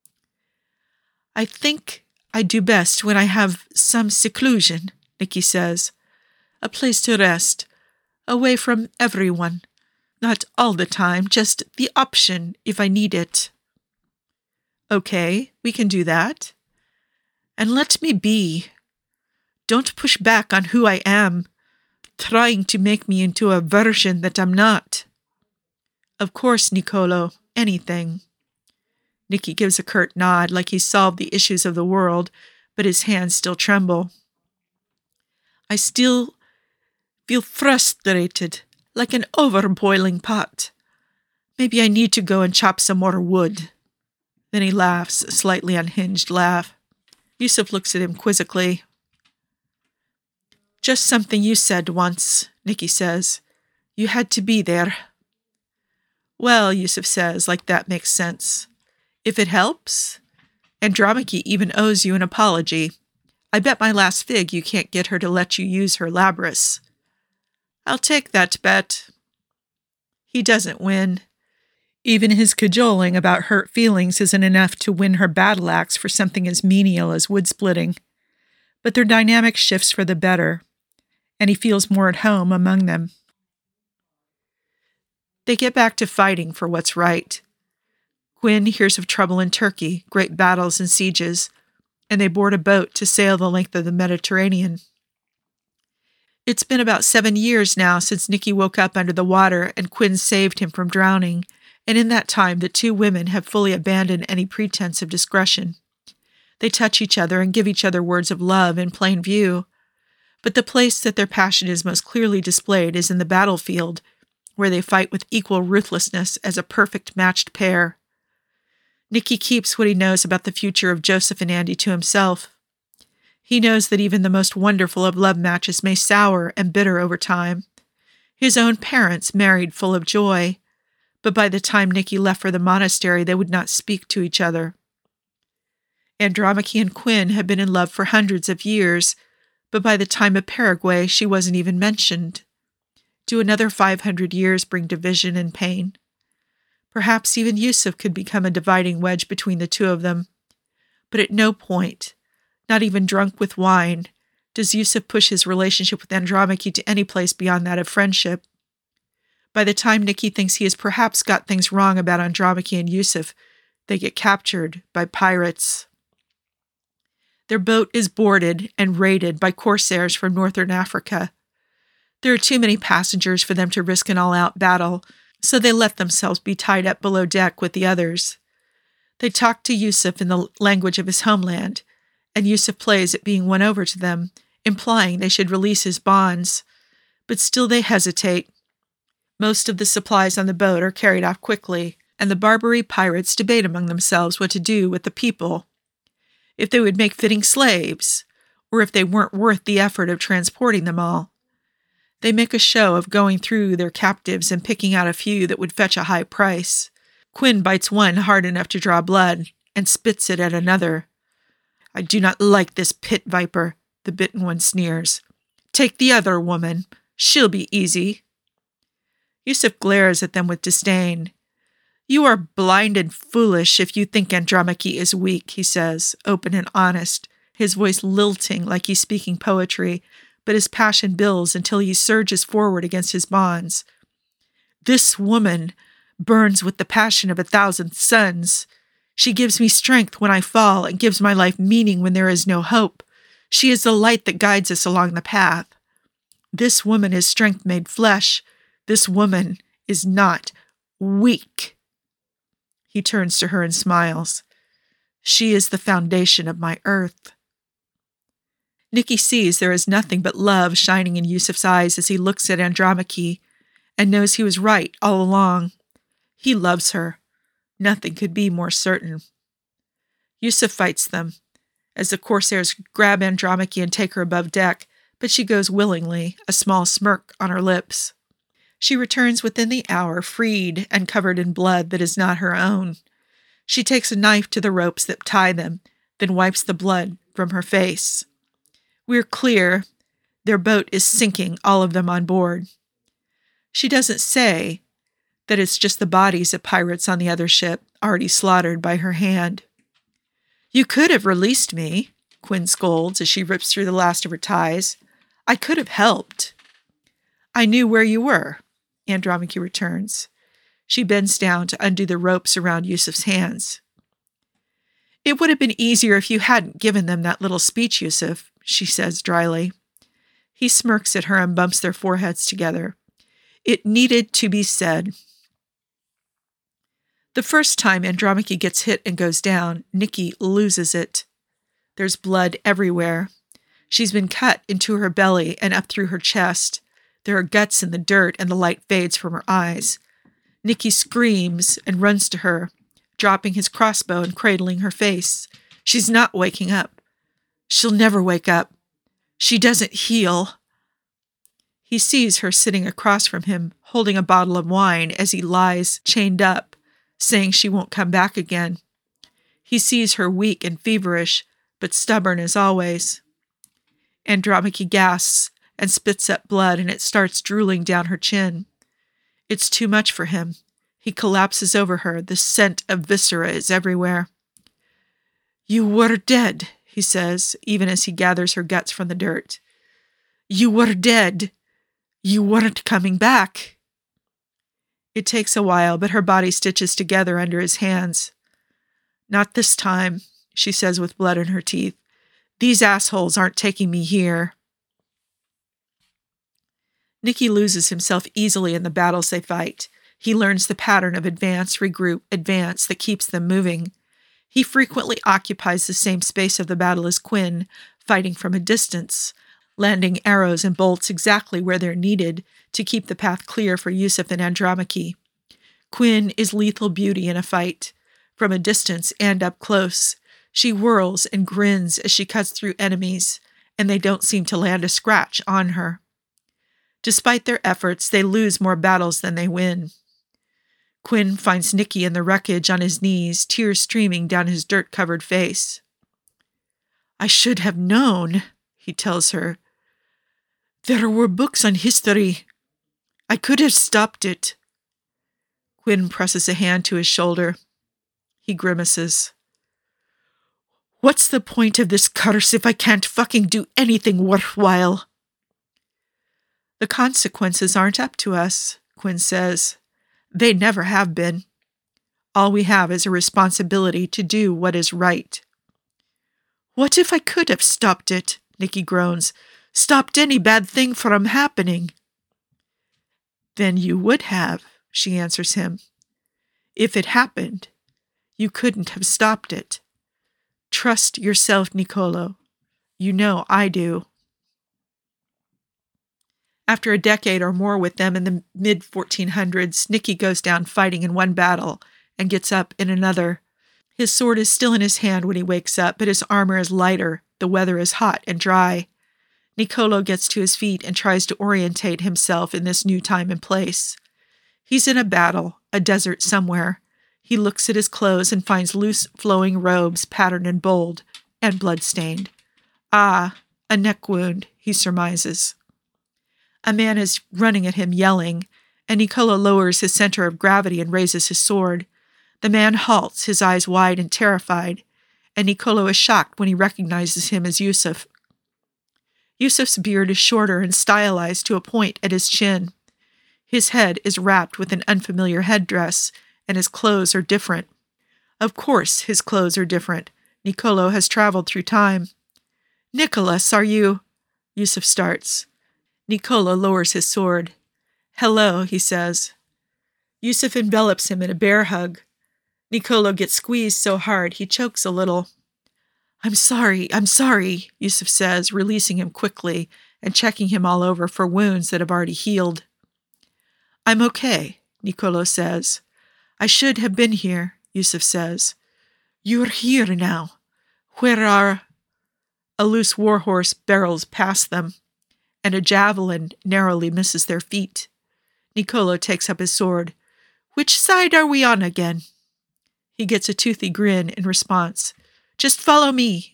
[SPEAKER 1] I think I do best when I have some seclusion, Nicky says. A place to rest, away from everyone. Not all the time, just the option if I need it. Okay, we can do that. And let me be. Don't push back on who I am, trying to make me into a version that I'm not. Of course, Nicolo, anything. Nicky gives a curt nod like he's solved the issues of the world, but his hands still tremble. I still feel frustrated, like an overboiling pot. Maybe I need to go and chop some more wood. Then he laughs, a slightly unhinged laugh. Yusuf looks at him quizzically. Just something you said once, Nicky says. You had to be there. Well, Yusuf says, like that makes sense. If it helps, Andromache even owes you an apology. I bet my last fig you can't get her to let you use her labrys. I'll take that bet. He doesn't win. Even his cajoling about hurt feelings isn't enough to win her battle axe for something as menial as wood splitting. But their dynamic shifts for the better, and he feels more at home among them. They get back to fighting for what's right. Quinn hears of trouble in Turkey, great battles and sieges, and they board a boat to sail the length of the Mediterranean. It's been about seven years now since Nicky woke up under the water and Quinn saved him from drowning, and in that time the two women have fully abandoned any pretense of discretion. They touch each other and give each other words of love in plain view, but the place that their passion is most clearly displayed is in the battlefield, where they fight with equal ruthlessness as a perfect matched pair. Nicky keeps what he knows about the future of Joseph and Andy to himself. He knows that even the most wonderful of love matches may sour and bitter over time. His own parents married full of joy, but by the time Nicky left for the monastery, they would not speak to each other. Andromache and Quinn had been in love for hundreds of years, but by the time of Paraguay, she wasn't even mentioned. Do another five hundred years bring division and pain? Perhaps even Yusuf could become a dividing wedge between the two of them. But at no point, not even drunk with wine, does Yusuf push his relationship with Andromache to any place beyond that of friendship. By the time Nicky thinks he has perhaps got things wrong about Andromache and Yusuf, they get captured by pirates. Their boat is boarded and raided by corsairs from northern Africa. There are too many passengers for them to risk an all-out battle, so they let themselves be tied up below deck with the others. They talk to Yusuf in the language of his homeland, and Yusuf plays at being won over to them, implying they should release his bonds. But still they hesitate. Most of the supplies on the boat are carried off quickly, and the Barbary pirates debate among themselves what to do with the people. If they would make fitting slaves, or if they weren't worth the effort of transporting them all. They make a show of going through their captives and picking out a few that would fetch a high price. Quinn bites one hard enough to draw blood, and spits it at another. I do not like this pit viper, the bitten one sneers. Take the other woman. She'll be easy. Yusuf glares at them with disdain. You are blind and foolish if you think Andromache is weak, he says, open and honest, his voice lilting like he's speaking poetry, but his passion builds until he surges forward against his bonds. This woman burns with the passion of a thousand suns. She gives me strength when I fall and gives my life meaning when there is no hope. She is the light that guides us along the path. This woman is strength made flesh. This woman is not weak. He turns to her and smiles. She is the foundation of my earth. Nicky sees there is nothing but love shining in Yusuf's eyes as he looks at Andromache, and knows he was right all along. He loves her. Nothing could be more certain. Yusuf fights them, as the corsairs grab Andromache and take her above deck, but she goes willingly, a small smirk on her lips. She returns within the hour, freed and covered in blood that is not her own. She takes a knife to the ropes that tie them, then wipes the blood from her face. We're clear. Their boat is sinking, all of them on board. She doesn't say that it's just the bodies of pirates on the other ship, already slaughtered by her hand. You could have released me, Quinn scolds as she rips through the last of her ties. I could have helped. I knew where you were, Andromache returns. She bends down to undo the ropes around Yusuf's hands. It would have been easier if you hadn't given them that little speech, Yusuf, she says dryly. He smirks at her and bumps their foreheads together. It needed to be said. The first time Andromache gets hit and goes down, Nikki loses it. There's blood everywhere. She's been cut into her belly and up through her chest. There are guts in the dirt and the light fades from her eyes. Nikki screams and runs to her, dropping his crossbow and cradling her face. She's not waking up. She'll never wake up. She doesn't heal. He sees her sitting across from him, holding a bottle of wine as he lies chained up, saying she won't come back again. He sees her weak and feverish, but stubborn as always. Andromache gasps and spits up blood, and it starts drooling down her chin. It's too much for him. He collapses over her. The scent of viscera is everywhere. You were dead, he says, even as he gathers her guts from the dirt. You were dead. You weren't coming back. It takes a while, but her body stitches together under his hands. Not this time, she says with blood in her teeth. These assholes aren't taking me here. Nikki loses himself easily in the battles they fight. He learns the pattern of advance, regroup, advance that keeps them moving. He frequently occupies the same space of the battle as Quinn, fighting from a distance, landing arrows and bolts exactly where they're needed to keep the path clear for Yusuf and Andromache. Quinn is lethal beauty in a fight, from a distance and up close. She whirls and grins as she cuts through enemies, and they don't seem to land a scratch on her. Despite their efforts, they lose more battles than they win. Quinn finds Nikki in the wreckage on his knees, tears streaming down his dirt-covered face. I should have known, he tells her. There were books on history. I could have stopped it. Quinn presses a hand to his shoulder. He grimaces. What's the point of this curse if I can't fucking do anything worthwhile? The consequences aren't up to us, Quinn says. They never have been. All we have is a responsibility to do what is right. What if I could have stopped it? Nikki groans. Stopped any bad thing from happening. Then you would have, she answers him. If it happened, you couldn't have stopped it. Trust yourself, Niccolo. You know I do. After a decade or more with them in the mid fourteen hundreds, Nikki goes down fighting in one battle and gets up in another. His sword is still in his hand when he wakes up, but his armor is lighter. The weather is hot and dry. Niccolo gets to his feet and tries to orientate himself in this new time and place. He's in a battle, a desert somewhere. He looks at his clothes and finds loose, flowing robes, patterned and bold, and blood-stained. Ah, a neck wound, he surmises. A man is running at him, yelling, and Niccolo lowers his center of gravity and raises his sword. The man halts, his eyes wide and terrified, and Niccolo is shocked when he recognizes him as Yusuf. Yusuf's beard is shorter and stylized to a point at his chin. His head is wrapped with an unfamiliar headdress, and his clothes are different. Of course his clothes are different. Niccolo has traveled through time. Nicholas, are you... Yusuf starts. Niccolo lowers his sword. Hello, he says. Yusuf envelops him in a bear hug. Niccolo gets squeezed so hard he chokes a little. I'm sorry, I'm sorry, Yusuf says, releasing him quickly and checking him all over for wounds that have already healed. I'm okay, Niccolo says. I should have been here, Yusuf says. You're here now. Where are... A loose warhorse barrels past them, and a javelin narrowly misses their feet. Niccolo takes up his sword. Which side are we on again? He gets a toothy grin in response. Just follow me.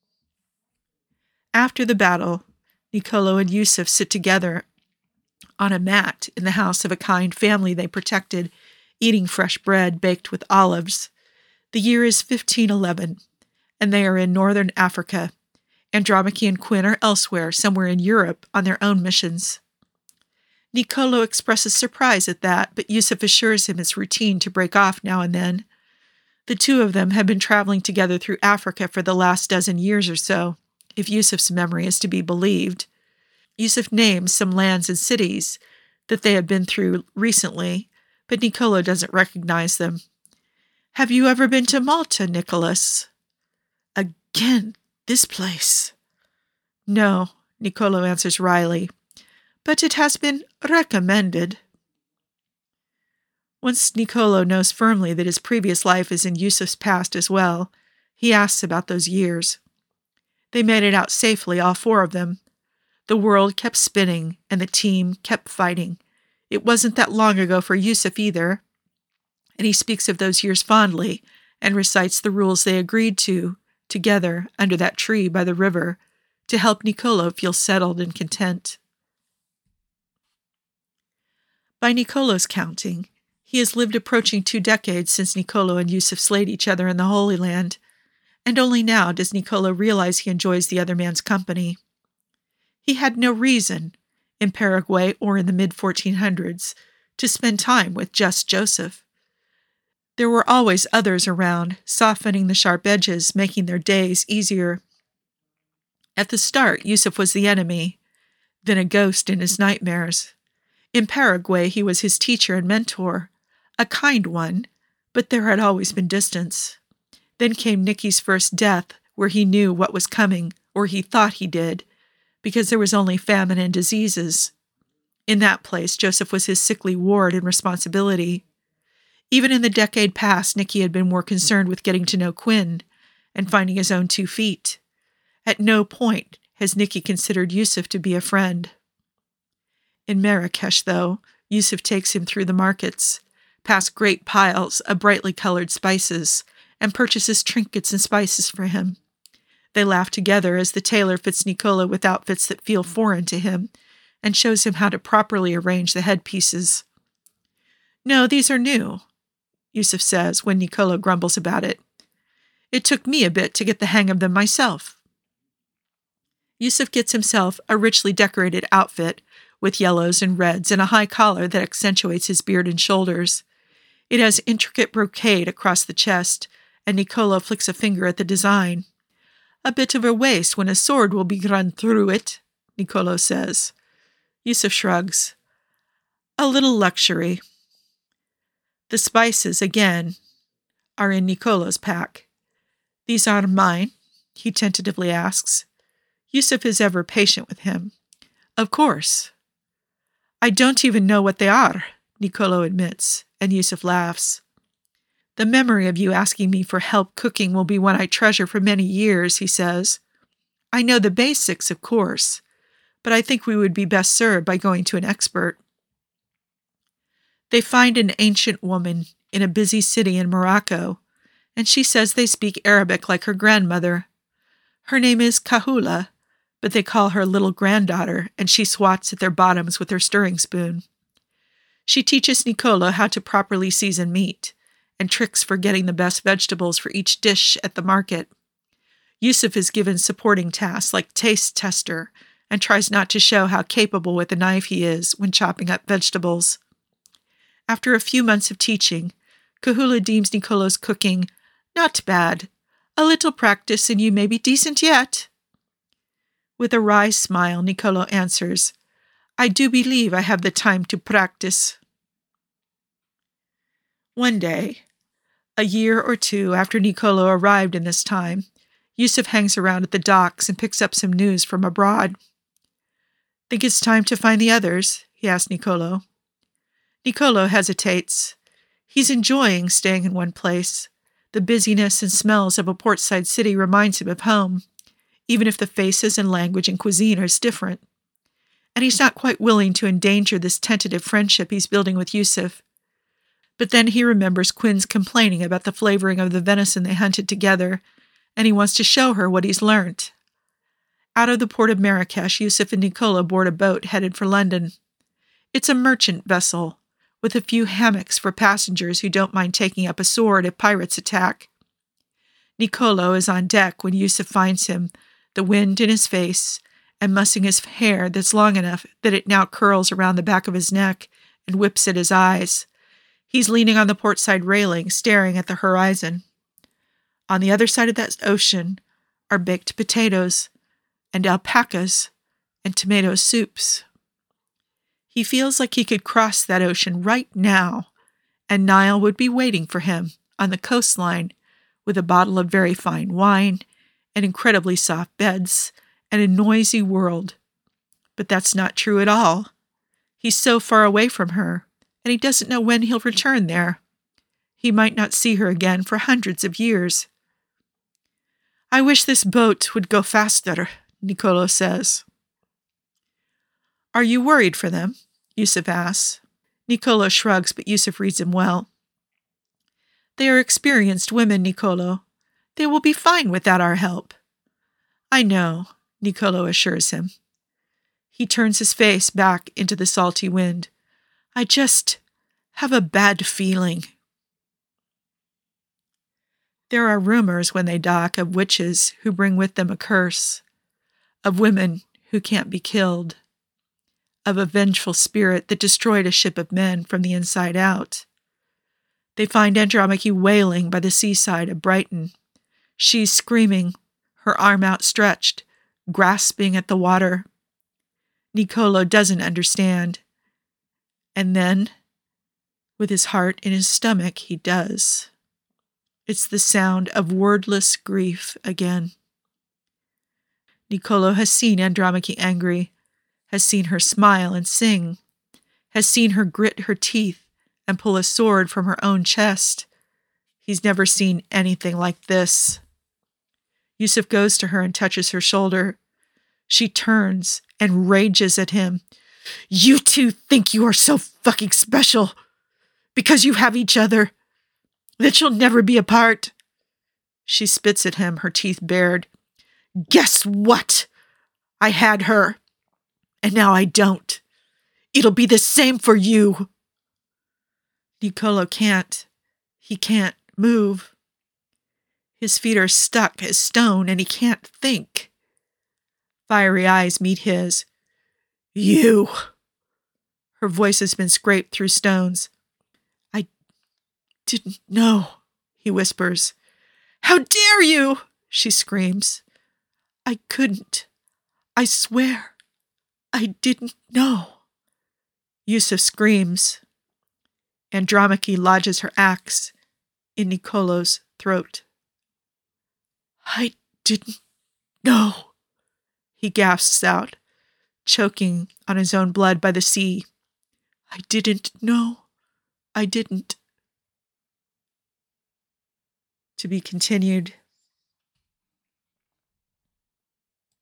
[SPEAKER 1] After the battle, Nicolo and Yusuf sit together on a mat in the house of a kind family they protected, eating fresh bread baked with olives. The year is fifteen eleven, and they are in northern Africa. Andromache and Quinn are elsewhere, somewhere in Europe, on their own missions. Nicolo expresses surprise at that, but Yusuf assures him it's routine to break off now and then. The two of them have been traveling together through Africa for the last dozen years or so, if Yusuf's memory is to be believed. Yusuf names some lands and cities that they have been through recently, but Nicolo doesn't recognize them. Have you ever been to Malta, Nicholas? Again, this place. No, Nicolo answers wryly, but it has been recommended. Once Nicolo knows firmly that his previous life is in Yusuf's past as well, he asks about those years. They made it out safely, all four of them. The world kept spinning, and the team kept fighting. It wasn't that long ago for Yusuf either, and he speaks of those years fondly and recites the rules they agreed to, together under that tree by the river, to help Nicolo feel settled and content. By Nicolo's counting, he has lived approaching two decades since Nicolo and Yusuf slayed each other in the Holy Land, and only now does Nicolo realize he enjoys the other man's company. He had no reason, in Paraguay or in the mid fourteen hundreds, to spend time with just Joseph. There were always others around, softening the sharp edges, making their days easier. At the start, Yusuf was the enemy, then a ghost in his nightmares. In Paraguay, he was his teacher and mentor, a kind one, but there had always been distance. Then came Nicky's first death, where he knew what was coming, or he thought he did, because there was only famine and diseases. In that place, Joseph was his sickly ward and responsibility. Even in the decade past, Nicky had been more concerned with getting to know Quinn and finding his own two feet. At no point has Nicky considered Yusuf to be a friend. In Marrakesh, though, Yusuf takes him through the markets, past great piles of brightly colored spices, and purchases trinkets and spices for him. They laugh together as the tailor fits Nicolo with outfits that feel foreign to him and shows him how to properly arrange the headpieces. No, these are new, Yusuf says when Nicolo grumbles about it. It took me a bit to get the hang of them myself. Yusuf gets himself a richly decorated outfit with yellows and reds and a high collar that accentuates his beard and shoulders. It has intricate brocade across the chest, and Nicolo flicks a finger at the design. A bit of a waist when a sword will be run through it, Nicolo says. Yusuf shrugs. A little luxury. The spices, again, are in Nicolo's pack. These are mine, he tentatively asks. Yusuf is ever patient with him. Of course. I don't even know what they are, Nicolo admits, and Yusuf laughs. The memory of you asking me for help cooking will be one I treasure for many years, he says. I know the basics, of course, but I think we would be best served by going to an expert. They find an ancient woman in a busy city in Morocco, and she says they speak Arabic like her grandmother. Her name is Kahula, but they call her little granddaughter, and she swats at their bottoms with her stirring spoon. She teaches Nicolo how to properly season meat, and tricks for getting the best vegetables for each dish at the market. Yusuf is given supporting tasks like taste tester, and tries not to show how capable with a knife he is when chopping up vegetables. After a few months of teaching, Kahula deems Nicolo's cooking not bad. A little practice and you may be decent yet. With a wry smile, Nicolo answers, I do believe I have the time to practice. One day, a year or two after Nicolo arrived in this time, Yusuf hangs around at the docks and picks up some news from abroad. Think it's time to find the others? He asks Nicolo. Nicolo hesitates. He's enjoying staying in one place. The busyness and smells of a portside city reminds him of home, even if the faces and language and cuisine are different. And he's not quite willing to endanger this tentative friendship he's building with Yusuf. But then he remembers Quinn's complaining about the flavoring of the venison they hunted together, and he wants to show her what he's learnt. Out of the port of Marrakesh, Yusuf and Nicolo board a boat headed for London. It's a merchant vessel, with a few hammocks for passengers who don't mind taking up a sword if pirates attack. Nicolo is on deck when Yusuf finds him, the wind in his face, and mussing his hair that's long enough that it now curls around the back of his neck and whips at his eyes. He's leaning on the port side railing, staring at the horizon. On the other side of that ocean are baked potatoes and alpacas and tomato soups. He feels like he could cross that ocean right now, and Nile would be waiting for him on the coastline with a bottle of very fine wine and incredibly soft beds and a noisy world. But that's not true at all. He's so far away from her, and he doesn't know when he'll return there. He might not see her again for hundreds of years. I wish this boat would go faster, Nicolo says. Are you worried for them? Yusuf asks. Nicolo shrugs, but Yusuf reads him well. They are experienced women, Nicolo. They will be fine without our help. I know, Nicolo assures him. He turns his face back into the salty wind. I just have a bad feeling. There are rumors when they dock of witches who bring with them a curse, of women who can't be killed, of a vengeful spirit that destroyed a ship of men from the inside out. They find Andromache wailing by the seaside of Brighton. She's screaming, her arm outstretched, grasping at the water. Nicolo doesn't understand. And then, with his heart in his stomach, he does. It's the sound of wordless grief again. Nicolo has seen Andromache angry, has seen her smile and sing, has seen her grit her teeth and pull a sword from her own chest. He's never seen anything like this. Yusuf goes to her and touches her shoulder. She turns and rages at him. You two think you are so fucking special because you have each other, that you'll never be apart. She spits at him, her teeth bared. Guess what? I had her, and now I don't. It'll be the same for you. Nicolo can't. He can't move. His feet are stuck as stone, and he can't think. Fiery eyes meet his. You. Her voice has been scraped through stones. I didn't know, he whispers. How dare you, she screams. I couldn't. I swear. I didn't know. Yusuf screams. Andromache lodges her axe in Nicolo's throat. I didn't know, he gasps out, choking on his own blood by the sea. I didn't know. I didn't. To be continued.